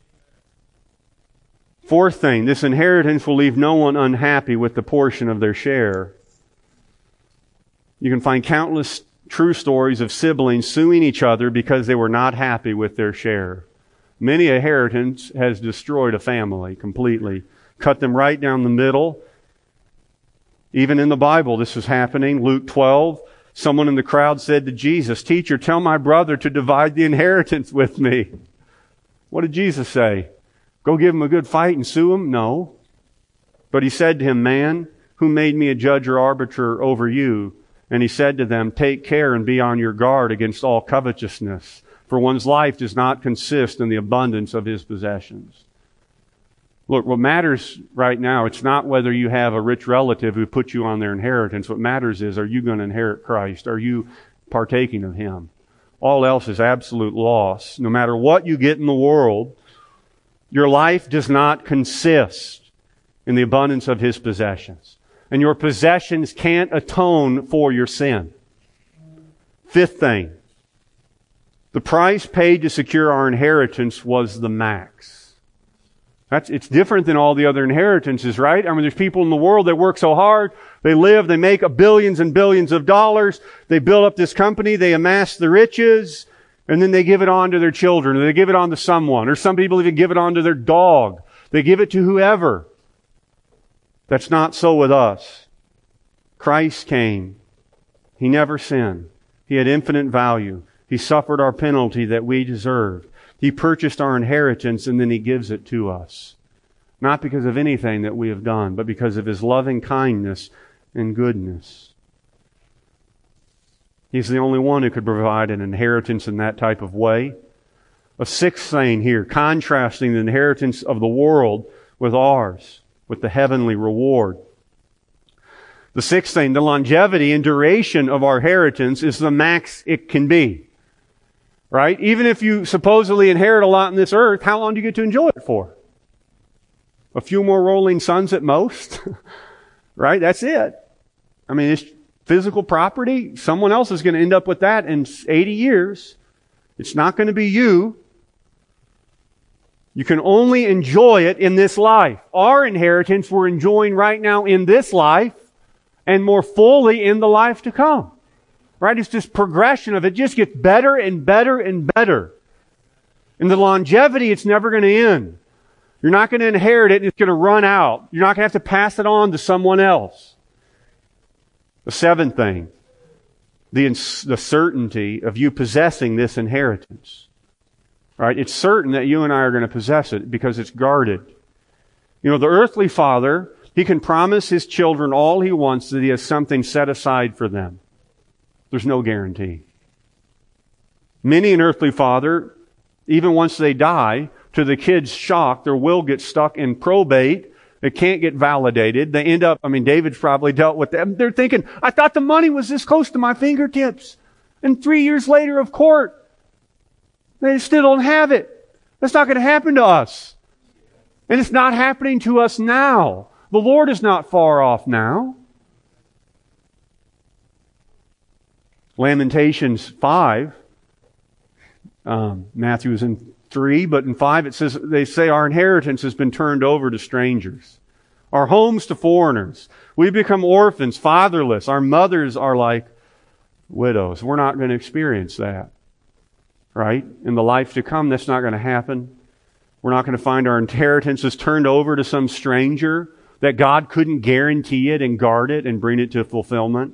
4th thing, this inheritance will leave no one unhappy with the portion of their share. You can find countless true stories of siblings suing each other because they were not happy with their share. Many inheritance has destroyed a family completely, cut them right down the middle. Even in the Bible, this is happening. Luke 12, someone in the crowd said to Jesus, "Teacher, tell my brother to divide the inheritance with me." What did Jesus say? Go give him a good fight and sue him? No. But He said to him, "Man, who made me a judge or arbiter over you?" And He said to them, "Take care and be on your guard against all covetousness, for one's life does not consist in the abundance of his possessions." Look, what matters right now, it's not whether you have a rich relative who put you on their inheritance. What matters is, are you going to inherit Christ? Are you partaking of Him? All else is absolute loss. No matter what you get in the world, your life does not consist in the abundance of His possessions. And your possessions can't atone for your sin. 5th thing, the price paid to secure our inheritance was the max. It's different than all the other inheritances, right? I mean, there's people in the world that work so hard, they live, they make billions and billions of dollars, they build up this company, they amass the riches, and then they give it on to their children, or they give it on to someone, or some people even give it on to their dog. They give it to whoever. That's not so with us. Christ came. He never sinned. He had infinite value. He suffered our penalty that we deserved. He purchased our inheritance and then He gives it to us. Not because of anything that we have done, but because of His loving kindness and goodness. He's the only one who could provide an inheritance in that type of way. A sixth thing here, contrasting the inheritance of the world with ours, with the heavenly reward. The sixth thing, the longevity and duration of our inheritance is the max it can be. Right? Even if you supposedly inherit a lot in this earth, how long do you get to enjoy it for? A few more rolling suns at most? Right? That's it. I mean, it's physical property. Someone else is going to end up with that in 80 years. It's not going to be you. You can only enjoy it in this life. Our inheritance we're enjoying right now in this life and more fully in the life to come. Right? It's this progression of it just gets better and better and better. And the longevity, it's never going to end. You're not going to inherit it and it's going to run out. You're not going to have to pass it on to someone else. The seventh thing, the certainty of you possessing this inheritance. Right? It's certain that you and I are going to possess it because it's guarded. You know, the earthly father, he can promise his children all he wants that he has something set aside for them. There's no guarantee. Many an earthly father, even once they die, to the kid's shock, their will gets stuck in probate. It can't get validated. They end up, David's probably dealt with them. They're thinking, I thought the money was this close to my fingertips. And 3 years later of court, they still don't have it. That's not going to happen to us. And it's not happening to us now. The Lord is not far off now. Lamentations 5, Matthew is in 3, but in 5 it says, they say our inheritance has been turned over to strangers. Our homes to foreigners. We become orphans, fatherless. Our mothers are like widows. We're not going to experience that. Right? In the life to come, that's not going to happen. We're not going to find our inheritance is turned over to some stranger, that God couldn't guarantee it and guard it and bring it to fulfillment.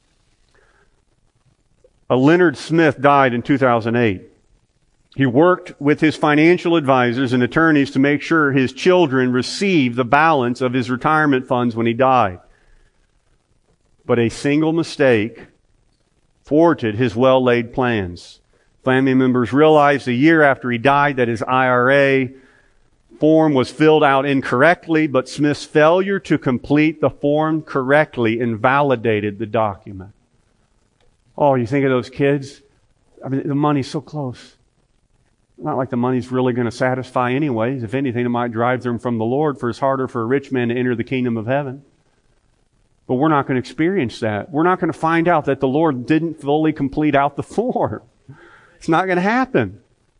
Leonard Smith died in 2008. He worked with his financial advisors and attorneys to make sure his children received the balance of his retirement funds when he died. But a single mistake thwarted his well-laid plans. Family members realized a year after he died that his IRA form was filled out incorrectly, but Smith's failure to complete the form correctly invalidated the document. Oh, you think of those kids? The money's so close. Not like the money's really going to satisfy anyways. If anything, it might drive them from the Lord, for it's harder for a rich man to enter the kingdom of heaven. But we're not going to experience that. We're not going to find out that the Lord didn't fully complete out the form. It's not going to happen.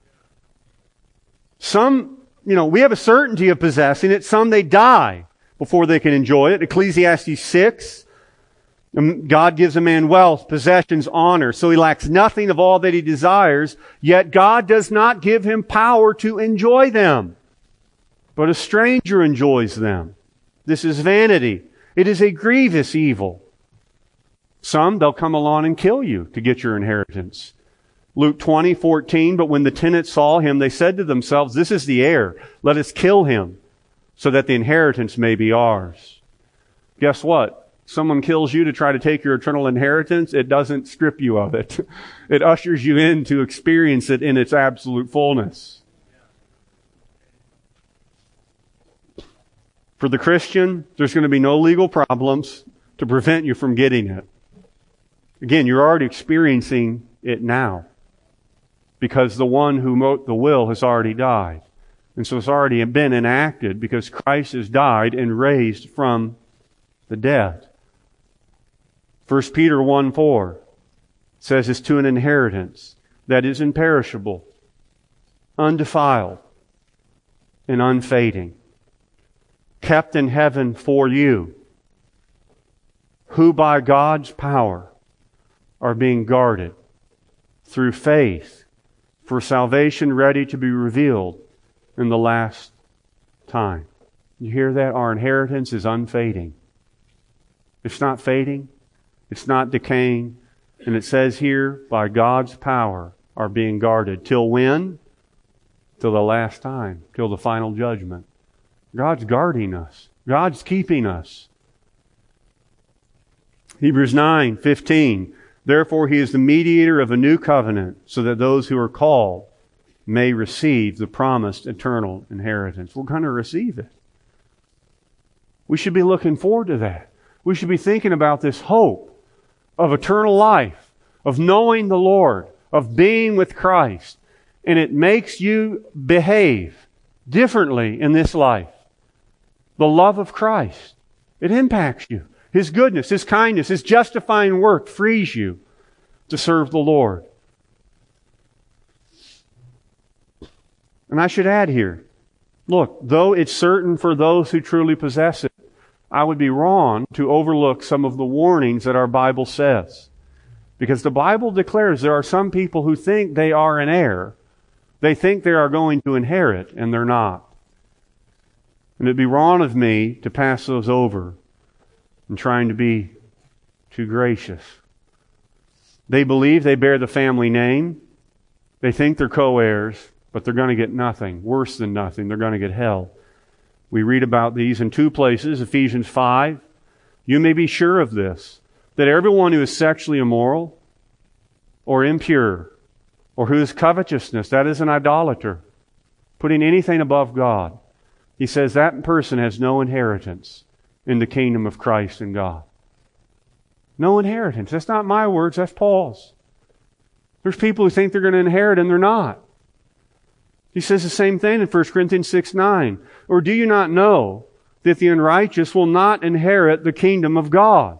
Some, we have a certainty of possessing it. Some, they die before they can enjoy it. Ecclesiastes 6, God gives a man wealth, possessions, honor, so he lacks nothing of all that he desires, yet God does not give him power to enjoy them. But a stranger enjoys them. This is vanity. It is a grievous evil. Some, they'll come along and kill you to get your inheritance. Luke 20:14, but when the tenants saw him, they said to themselves, this is the heir. Let us kill him so that the inheritance may be ours. Guess what? Someone kills you to try to take your eternal inheritance, it doesn't strip you of it. It ushers you in to experience it in its absolute fullness. For the Christian, there's going to be no legal problems to prevent you from getting it. Again, you're already experiencing it now, because the one who wrote the will has already died. And so it's already been enacted because Christ has died and raised from the dead. 1 Peter 1:4 says it's to an inheritance that is imperishable, undefiled, and unfading, kept in heaven for you, who by God's power are being guarded through faith for salvation ready to be revealed in the last time. You hear that? Our inheritance is unfading. It's not fading. It's not decaying. And it says here, by God's power are being guarded. Till when? Till the last time. Till the final judgment. God's guarding us. God's keeping us. Hebrews 9:15. Therefore, He is the mediator of a new covenant, so that those who are called may receive the promised eternal inheritance. We're going to receive it. We should be looking forward to that. We should be thinking about this hope of eternal life, of knowing the Lord, of being with Christ. And it makes you behave differently in this life. The love of Christ, it impacts you. His goodness, His kindness, His justifying work frees you to serve the Lord. And I should add here, look, though it's certain for those who truly possess it, I would be wrong to overlook some of the warnings that our Bible says. Because the Bible declares there are some people who think they are an heir. They think they are going to inherit, and they're not. And it'd be wrong of me to pass those over and trying to be too gracious. They believe they bear the family name. They think they're co-heirs, but they're going to get nothing. Worse than nothing. They're going to get hell. We read about these in two places. Ephesians 5. You may be sure of this, that everyone who is sexually immoral or impure or who is covetousness, that is an idolater, putting anything above God, he says that person has no inheritance in the kingdom of Christ and God. No inheritance. That's not my words, that's Paul's. There's people who think they're going to inherit and they're not. He says the same thing in 1 Corinthians 6:9. Or do you not know that the unrighteous will not inherit the kingdom of God?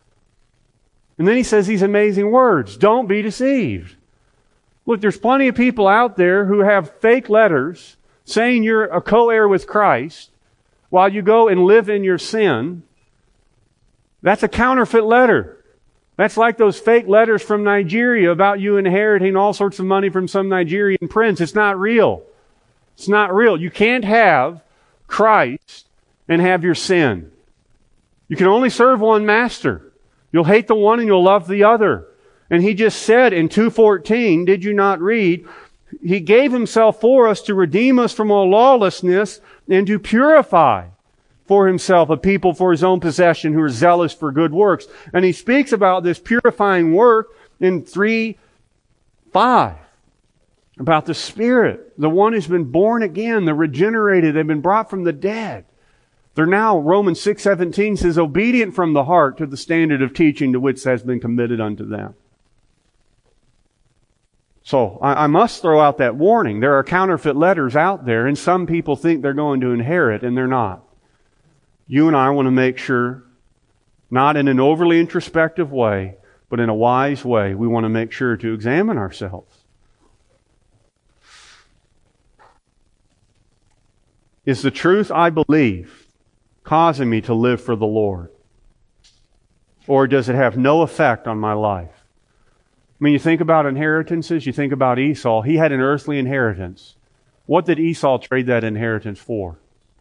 And then he says these amazing words. Don't be deceived. Look, there's plenty of people out there who have fake letters saying you're a co-heir with Christ while you go and live in your sin. That's a counterfeit letter. That's like those fake letters from Nigeria about you inheriting all sorts of money from some Nigerian prince. It's not real. It's not real. You can't have Christ and have your sin. You can only serve one master. You'll hate the one and you'll love the other. And He just said in 2:14, did you not read? He gave Himself for us to redeem us from all lawlessness and to purify for Himself a people for His own possession who are zealous for good works. And He speaks about this purifying work in 3:5. About the Spirit, the one who's been born again, the regenerated, they've been brought from the dead. They're now, Romans 6:17 says, obedient from the heart to the standard of teaching to which has been committed unto them. So, I must throw out that warning. There are counterfeit letters out there, and some people think they're going to inherit, and they're not. You and I want to make sure, not in an overly introspective way, but in a wise way, we want to make sure to examine ourselves. Is the truth I believe causing me to live for the Lord? Or does it have no effect on my life? I mean, you think about inheritances, you think about Esau. He had an earthly inheritance. What did Esau trade that inheritance for?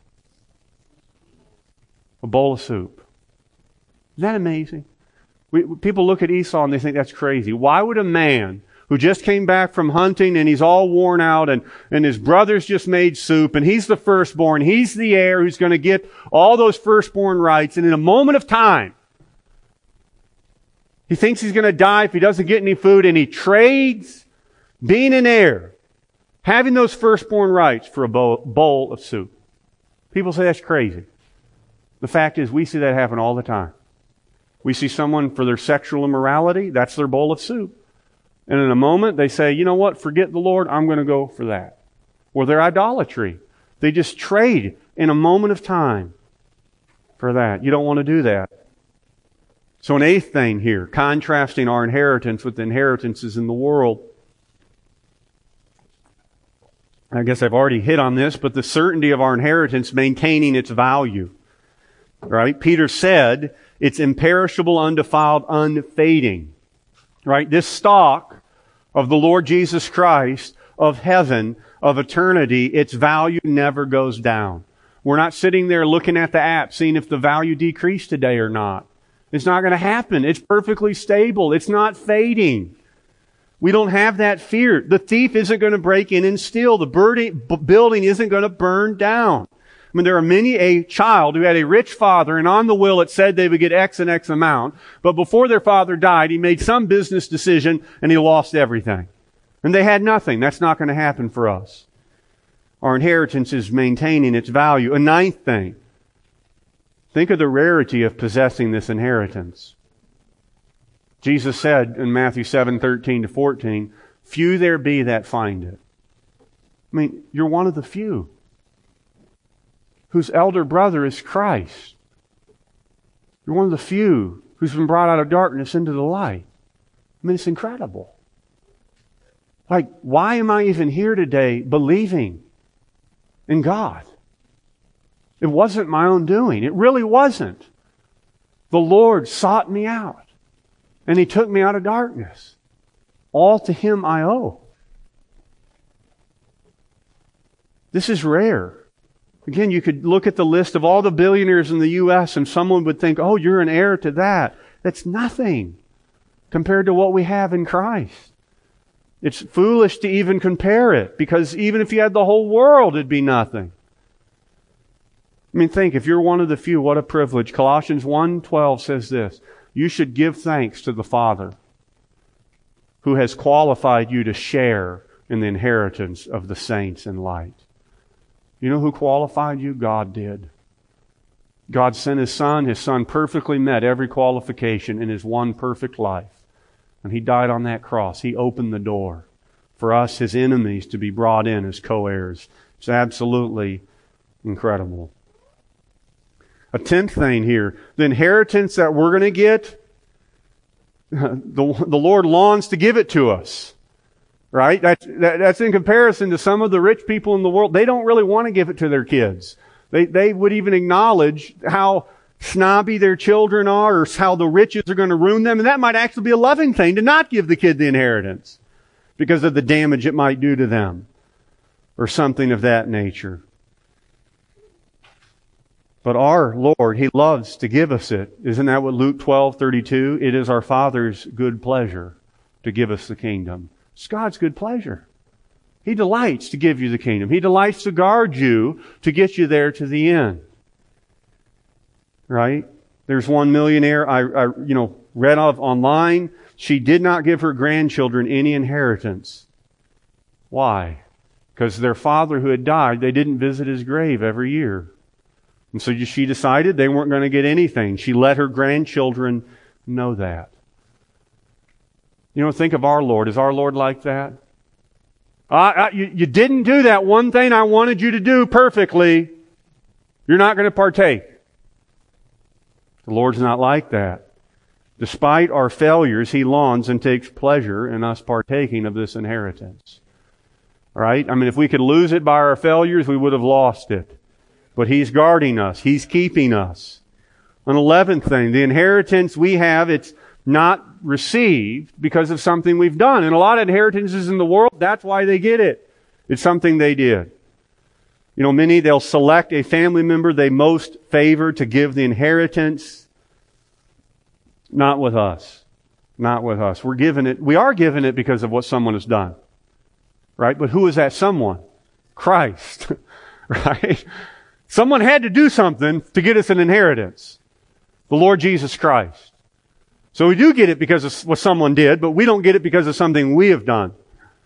A bowl of soup. Isn't that amazing? People look at Esau and they think that's crazy. Why would a man who just came back from hunting and he's all worn out and his brothers just made soup and he's the firstborn, he's the heir who's going to get all those firstborn rights, and in a moment of time, he thinks he's going to die if he doesn't get any food, and he trades being an heir, having those firstborn rights, for a bowl of soup. People say that's crazy. The fact is, we see that happen all the time. We see someone for their sexual immorality, that's their bowl of soup. And in a moment, they say, you know what, forget the Lord, I'm going to go for that. Or their idolatry. They just trade in a moment of time for that. You don't want to do that. So an eighth thing here, contrasting our inheritance with the inheritances in the world. I guess I've already hit on this, but the certainty of our inheritance maintaining its value. Right? Peter said, it's imperishable, undefiled, unfading. Right? This stock of the Lord Jesus Christ, of heaven, of eternity, its value never goes down. We're not sitting there looking at the app, seeing if the value decreased today or not. It's not going to happen. It's perfectly stable. It's not fading. We don't have that fear. The thief isn't going to break in and steal. The building isn't going to burn down. I mean, there are many a child who had a rich father, and on the will it said they would get X and X amount, but before their father died, he made some business decision and he lost everything. And they had nothing. That's not going to happen for us. Our inheritance is maintaining its value. A ninth thing. Think of the rarity of possessing this inheritance. Jesus said in Matthew 7:13-14, few there be that find it. I mean, you're one of the few whose elder brother is Christ. You're one of the few who's been brought out of darkness into the light. I mean, it's incredible. Like, why am I even here today believing in God? It wasn't my own doing. It really wasn't. The Lord sought me out, and He took me out of darkness. All to Him I owe. This is rare. Again, you could look at the list of all the billionaires in the U.S. and someone would think, oh, you're an heir to that. That's nothing compared to what we have in Christ. It's foolish to even compare it, because even if you had the whole world, it'd be nothing. I mean, think, if you're one of the few, what a privilege. Colossians 1:12 says this, you should give thanks to the Father who has qualified you to share in the inheritance of the saints in light. You know who qualified you? God did. God sent His Son. His Son perfectly met every qualification in His one perfect life. And He died on that cross. He opened the door for us, His enemies, to be brought in as co-heirs. It's absolutely incredible. A 10th thing here, the inheritance that we're going to get, the Lord longs to give it to us. Right? That's in comparison to some of the rich people in the world. They don't really want to give it to their kids. They would even acknowledge how snobby their children are, or how the riches are going to ruin them. And that might actually be a loving thing to not give the kid the inheritance because of the damage it might do to them, or something of that nature. But our Lord, He loves to give us it. Isn't that what Luke 12:32? It is our Father's good pleasure to give us the kingdom. It's God's good pleasure. He delights to give you the kingdom. He delights to guard you to get you there to the end. Right? There's one millionaire I read of online. She did not give her grandchildren any inheritance. Why? Because their father who had died, they didn't visit his grave every year. And so she decided they weren't going to get anything. She let her grandchildren know that. Think of our Lord. Is our Lord like that? You didn't do that one thing I wanted you to do perfectly. You're not going to partake. The Lord's not like that. Despite our failures, He longs and takes pleasure in us partaking of this inheritance. All right? I mean, if we could lose it by our failures, we would have lost it. But He's guarding us. He's keeping us. An 11th thing, the inheritance we have, it's not received because of something we've done. And a lot of inheritances in the world, that's why they get it. It's something they did. Many, they'll select a family member they most favor to give the inheritance. Not with us. Not with us. We are given it because of what someone has done. Right? But who is that someone? Christ. Right? Someone had to do something to get us an inheritance. The Lord Jesus Christ. So we do get it because of what someone did, but we don't get it because of something we have done.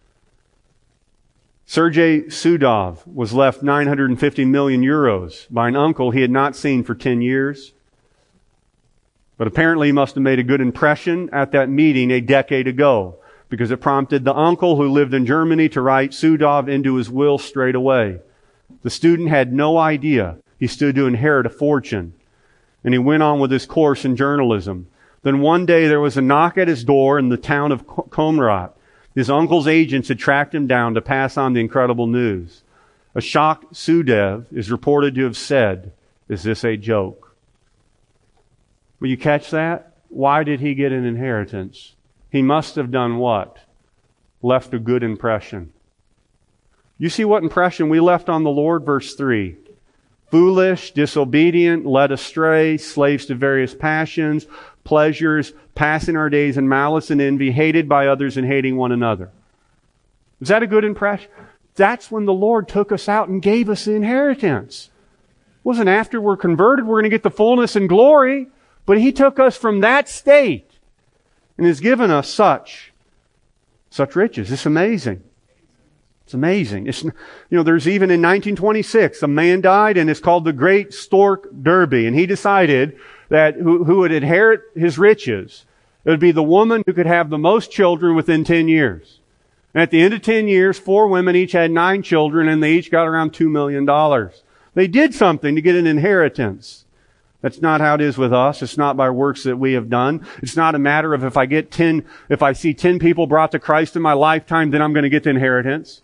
Sergei Sudov was left 950 million euros by an uncle he had not seen for 10 years. But apparently he must have made a good impression at that meeting a decade ago, because it prompted the uncle who lived in Germany to write Sudov into his will straight away. The student had no idea he stood to inherit a fortune, and he went on with his course in journalism. Then one day there was a knock at his door in the town of Komrat. His uncle's agents had tracked him down to pass on the incredible news. A shocked Sudev is reported to have said, "Is this a joke?" Will you catch that? Why did he get an inheritance? He must have done what? Left a good impression. You see what impression we left on the Lord? Verse 3. Foolish, disobedient, led astray, slaves to various passions, pleasures, passing our days in malice and envy, hated by others and hating one another. Is that a good impression? That's when the Lord took us out and gave us the inheritance. wasn't after we're converted we're going to get the fullness and glory, but He took us from that state and has given us such riches. It's amazing. It's amazing. There's even in 1926, a man died, and it's called the Great Stork Derby, and he decided that who would inherit his riches, it would be the woman who could have the most children within 10 years. And at the end of 10 years, 4 women each had 9 children, and they each got around $2 million. They did something to get an inheritance. That's not how it is with us. It's not by works that we have done. It's not a matter of if I see 10 people brought to Christ in my lifetime, then I'm going to get the inheritance.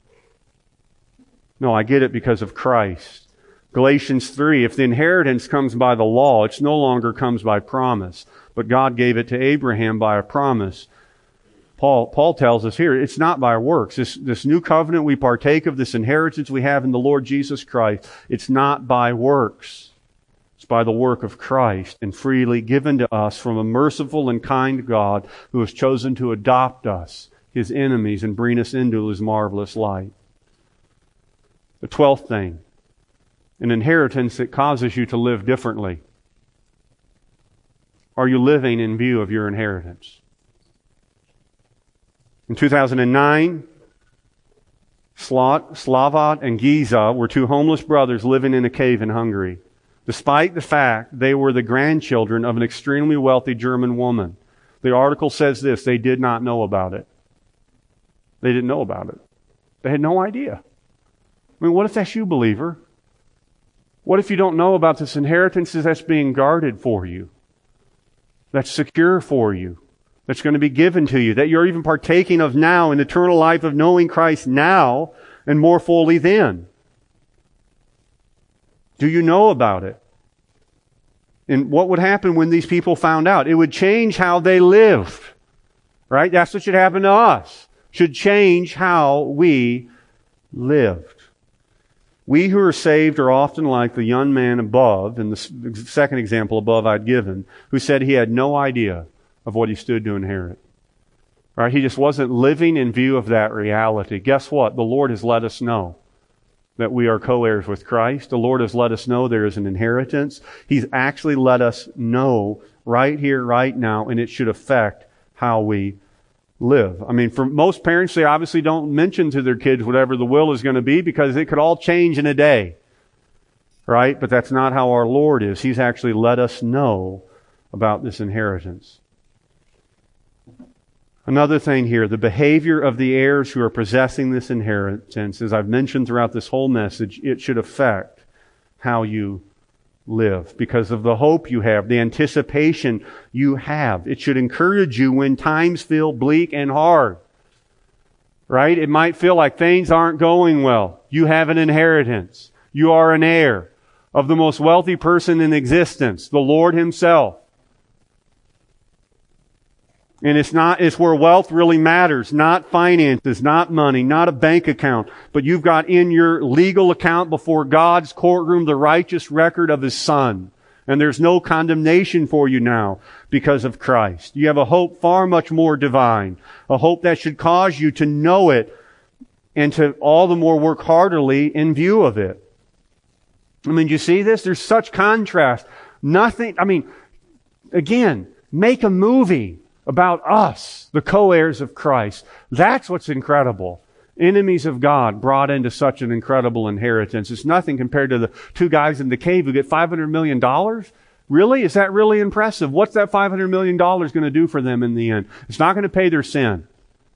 No, I get it because of Christ. Galatians 3, if the inheritance comes by the law, it no longer comes by promise. But God gave it to Abraham by a promise. Paul tells us here, it's not by works. This new covenant we partake of, this inheritance we have in the Lord Jesus Christ, it's not by works. It's by the work of Christ and freely given to us from a merciful and kind God who has chosen to adopt us, His enemies, and bring us into His marvelous light. The 12th thing, an inheritance that causes you to live differently. Are you living in view of your inheritance? In 2009, Slavat and Giza were 2 homeless brothers living in a cave in Hungary, despite the fact they were the grandchildren of an extremely wealthy German woman. The article says this: they did not know about it. They didn't know about it. They had no idea. I mean, what if that's you, believer? What if you don't know about this inheritance that's being guarded for you, that's secure for you, that's going to be given to you, that you're even partaking of now in eternal life of knowing Christ now and more fully then? Do you know about it? And what would happen when these people found out? It would change how they lived. Right? That's what should happen to us. Should change how we lived. We who are saved are often like the young man above, in the second example above I'd given, who said he had no idea of what he stood to inherit. Right? He just wasn't living in view of that reality. Guess what? The Lord has let us know that we are co-heirs with Christ. The Lord has let us know there is an inheritance. He's actually let us know right here, right now, and it should affect how we live. I mean, for most parents, they obviously don't mention to their kids whatever the will is going to be because it could all change in a day. Right? But that's not how our Lord is. He's actually let us know about this inheritance. Another thing here, the behavior of the heirs who are possessing this inheritance, as I've mentioned throughout this whole message, it should affect how you live because of the hope you have, the anticipation you have. It should encourage you when times feel bleak and hard. Right? It might feel like things aren't going well. You have an inheritance. You are an heir of the most wealthy person in existence, the Lord Himself. And it's where wealth really matters, not finances, not money, not a bank account, but you've got in your legal account before God's courtroom the righteous record of His Son. And there's no condemnation for you now because of Christ. You have a hope far much more divine, a hope that should cause you to know it and to all the more work heartily in view of it. I mean, do you see this? There's such contrast. Again, make a movie about us, the co-heirs of Christ. That's what's incredible. Enemies of God brought into such an incredible inheritance. It's nothing compared to the 2 guys in the cave who get $500 million. Really? Is that really impressive? What's that $500 million going to do for them in the end? It's not going to pay their sin.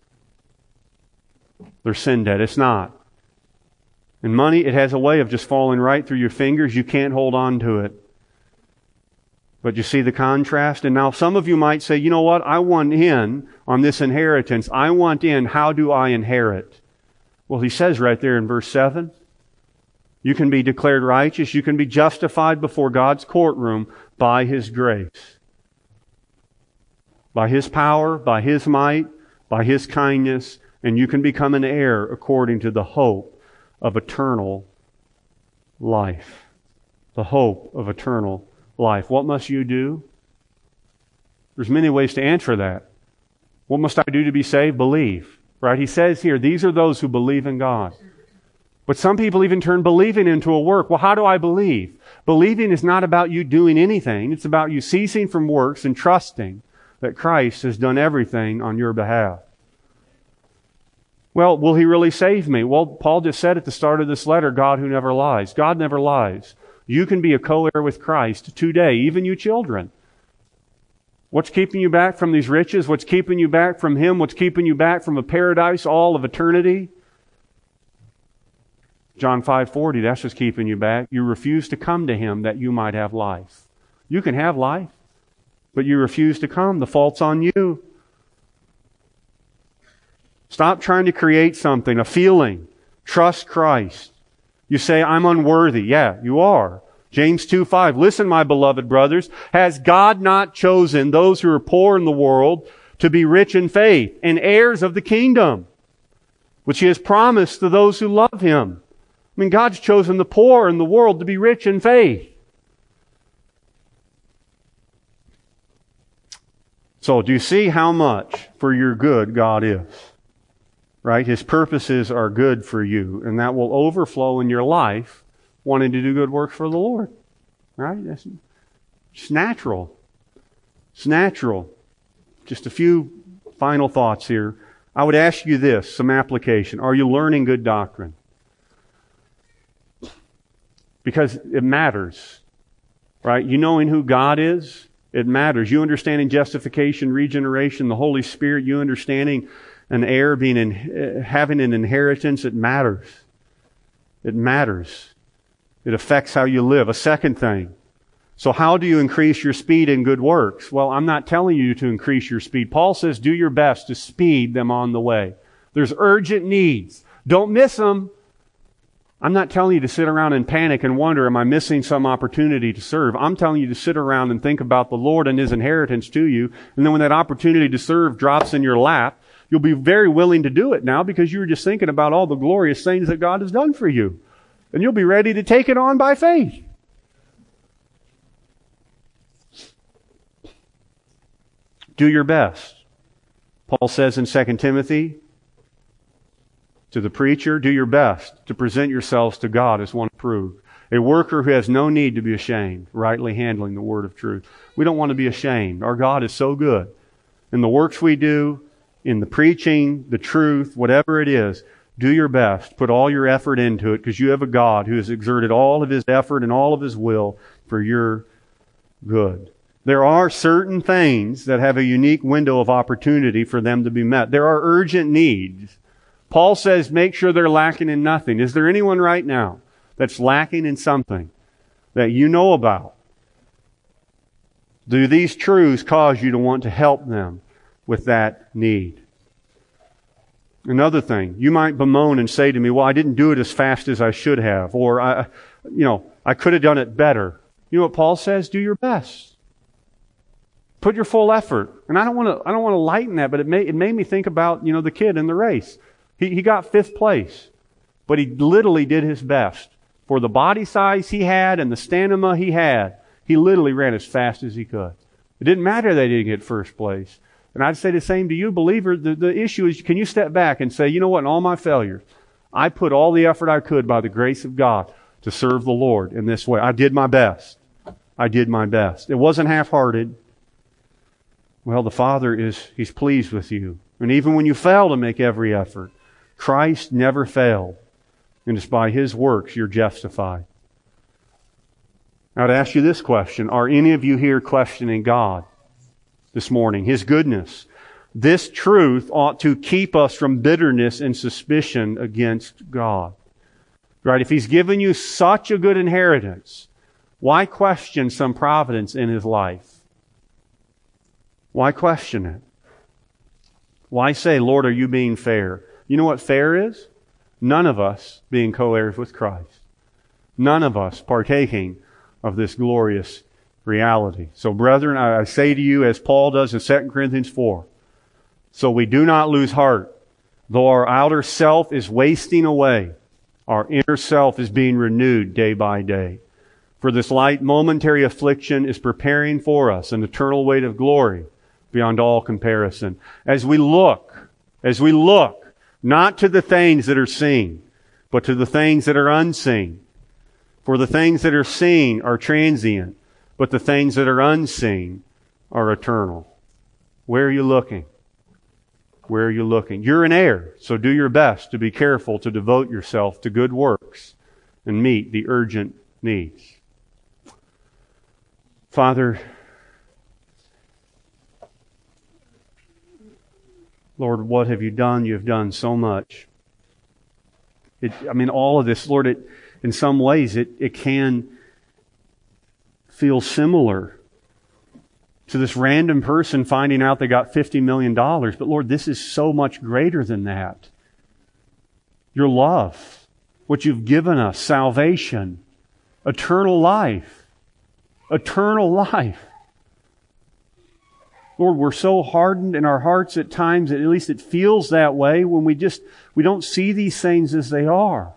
Their sin debt. It's not. And money, it has a way of just falling right through your fingers. You can't hold on to it. But you see the contrast? And now some of you might say, you know what? I want in on this inheritance. I want in. How do I inherit? Well, he says right there in verse 7, you can be declared righteous. You can be justified before God's courtroom by His grace. By His power, by His might, by His kindness. And you can become an heir according to the hope of eternal life. The hope of eternal life. What must you do? There's many ways to answer that. What must I do to be saved? Believe. Right? He says here, these are those who believe in God. But some people even turn believing into a work. Well, how do I believe? Believing is not about you doing anything. It's about you ceasing from works and trusting that Christ has done everything on your behalf. Well, will He really save me? Well, Paul just said at the start of this letter, God who never lies. God never lies. You can be a co-heir with Christ today, even you children. What's keeping you back from these riches? What's keeping you back from Him? What's keeping you back from a paradise all of eternity? John 5:40, that's what's keeping you back. You refuse to come to Him that you might have life. You can have life, but you refuse to come. The fault's on you. Stop trying to create something, a feeling. Trust Christ. You say, I'm unworthy. Yeah, you are. James 2:5, listen, my beloved brothers, has God not chosen those who are poor in the world to be rich in faith and heirs of the kingdom, which He has promised to those who love Him? I mean, God's chosen the poor in the world to be rich in faith. So, do you see how much for your good God is? Right? His purposes are good for you, and that will overflow in your life wanting to do good works for the Lord. Right? It's natural. It's natural. Just a few final thoughts here. I would ask you this, some application. Are you learning good doctrine? Because it matters. Right? You knowing who God is, it matters. You understanding justification, regeneration, the Holy Spirit, you understanding an heir having an inheritance, it matters. It matters. It affects how you live. A second thing. So how do you increase your speed in good works? Well, I'm not telling you to increase your speed. Paul says do your best to speed them on the way. There's urgent needs. Don't miss them. I'm not telling you to sit around and panic and wonder, am I missing some opportunity to serve? I'm telling you to sit around and think about the Lord and His inheritance to you. And then when that opportunity to serve drops in your lap, you'll be very willing to do it now because you were just thinking about all the glorious things that God has done for you. And you'll be ready to take it on by faith. Do your best. Paul says in 2 Timothy, to the preacher, do your best to present yourselves to God as one approved. A worker who has no need to be ashamed, rightly handling the word of truth. We don't want to be ashamed. Our God is so good. In the works we do, in the preaching, the truth, whatever it is, do your best. Put all your effort into it because you have a God who has exerted all of His effort and all of His will for your good. There are certain things that have a unique window of opportunity for them to be met. There are urgent needs. Paul says make sure they're lacking in nothing. Is there anyone right now that's lacking in something that you know about? Do these truths cause you to want to help them with that need? Another thing, you might bemoan and say to me, well, I didn't do it as fast as I should have, or I could have done it better. You know what Paul says? Do your best. Put your full effort. And I don't want to lighten that, but it made me think about, the kid in the race. He got 5th place, but he literally did his best. For the body size he had and the stamina he had, he literally ran as fast as he could. It didn't matter that he didn't get 1st place. And I'd say the same to you, believer. The issue is, can you step back and say, you know what, in all my failures, I put all the effort I could by the grace of God to serve the Lord in this way. I did my best. I did my best. It wasn't half-hearted. Well, the Father He's pleased with you. And even when you fail to make every effort, Christ never failed. And it's by His works you're justified. I would ask you this question. Are any of you here questioning God this morning? His goodness. This truth ought to keep us from bitterness and suspicion against God. Right? If He's given you such a good inheritance, why question some providence in His life? Why question it? Why say, Lord, are you being fair? You know what fair is? None of us being co-heirs with Christ. None of us partaking of this glorious reality. So brethren, I say to you, as Paul does in 2 Corinthians 4, so we do not lose heart. Though our outer self is wasting away, our inner self is being renewed day by day. For this light momentary affliction is preparing for us an eternal weight of glory beyond all comparison. As we look, not to the things that are seen, but to the things that are unseen. For the things that are seen are transient, but the things that are unseen are eternal. Where are you looking? Where are you looking? You're an heir, so do your best to be careful to devote yourself to good works and meet the urgent needs. Father, Lord, what have you done? You've done so much. All of this, Lord, in some ways it can feel similar to this random person finding out they got $50 million. But Lord, this is so much greater than that. Your love, what you've given us, salvation, eternal life. Eternal life. Lord, we're so hardened in our hearts at times, at least it feels that way, when we don't see these things as they are.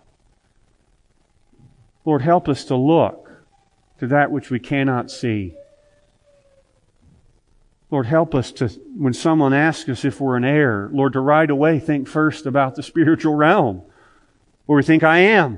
Lord, help us to look to that which we cannot see. Lord, help us to, when someone asks us if we're an heir, Lord, to right away think first about the spiritual realm, where we think, I am.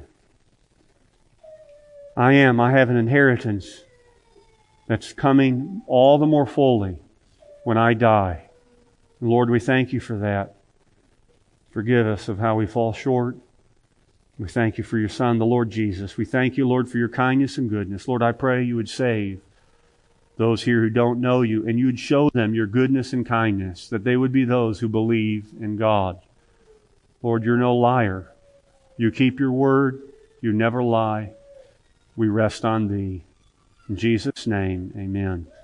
I have an inheritance that's coming all the more fully when I die. And Lord, we thank you for that. Forgive us of how we fall short. We thank you for your Son, the Lord Jesus. We thank you, Lord, for your kindness and goodness. Lord, I pray you would save those here who don't know you, and you would show them your goodness and kindness, that they would be those who believe in God. Lord, you're no liar. You keep your word. You never lie. We rest on thee. In Jesus' name, amen.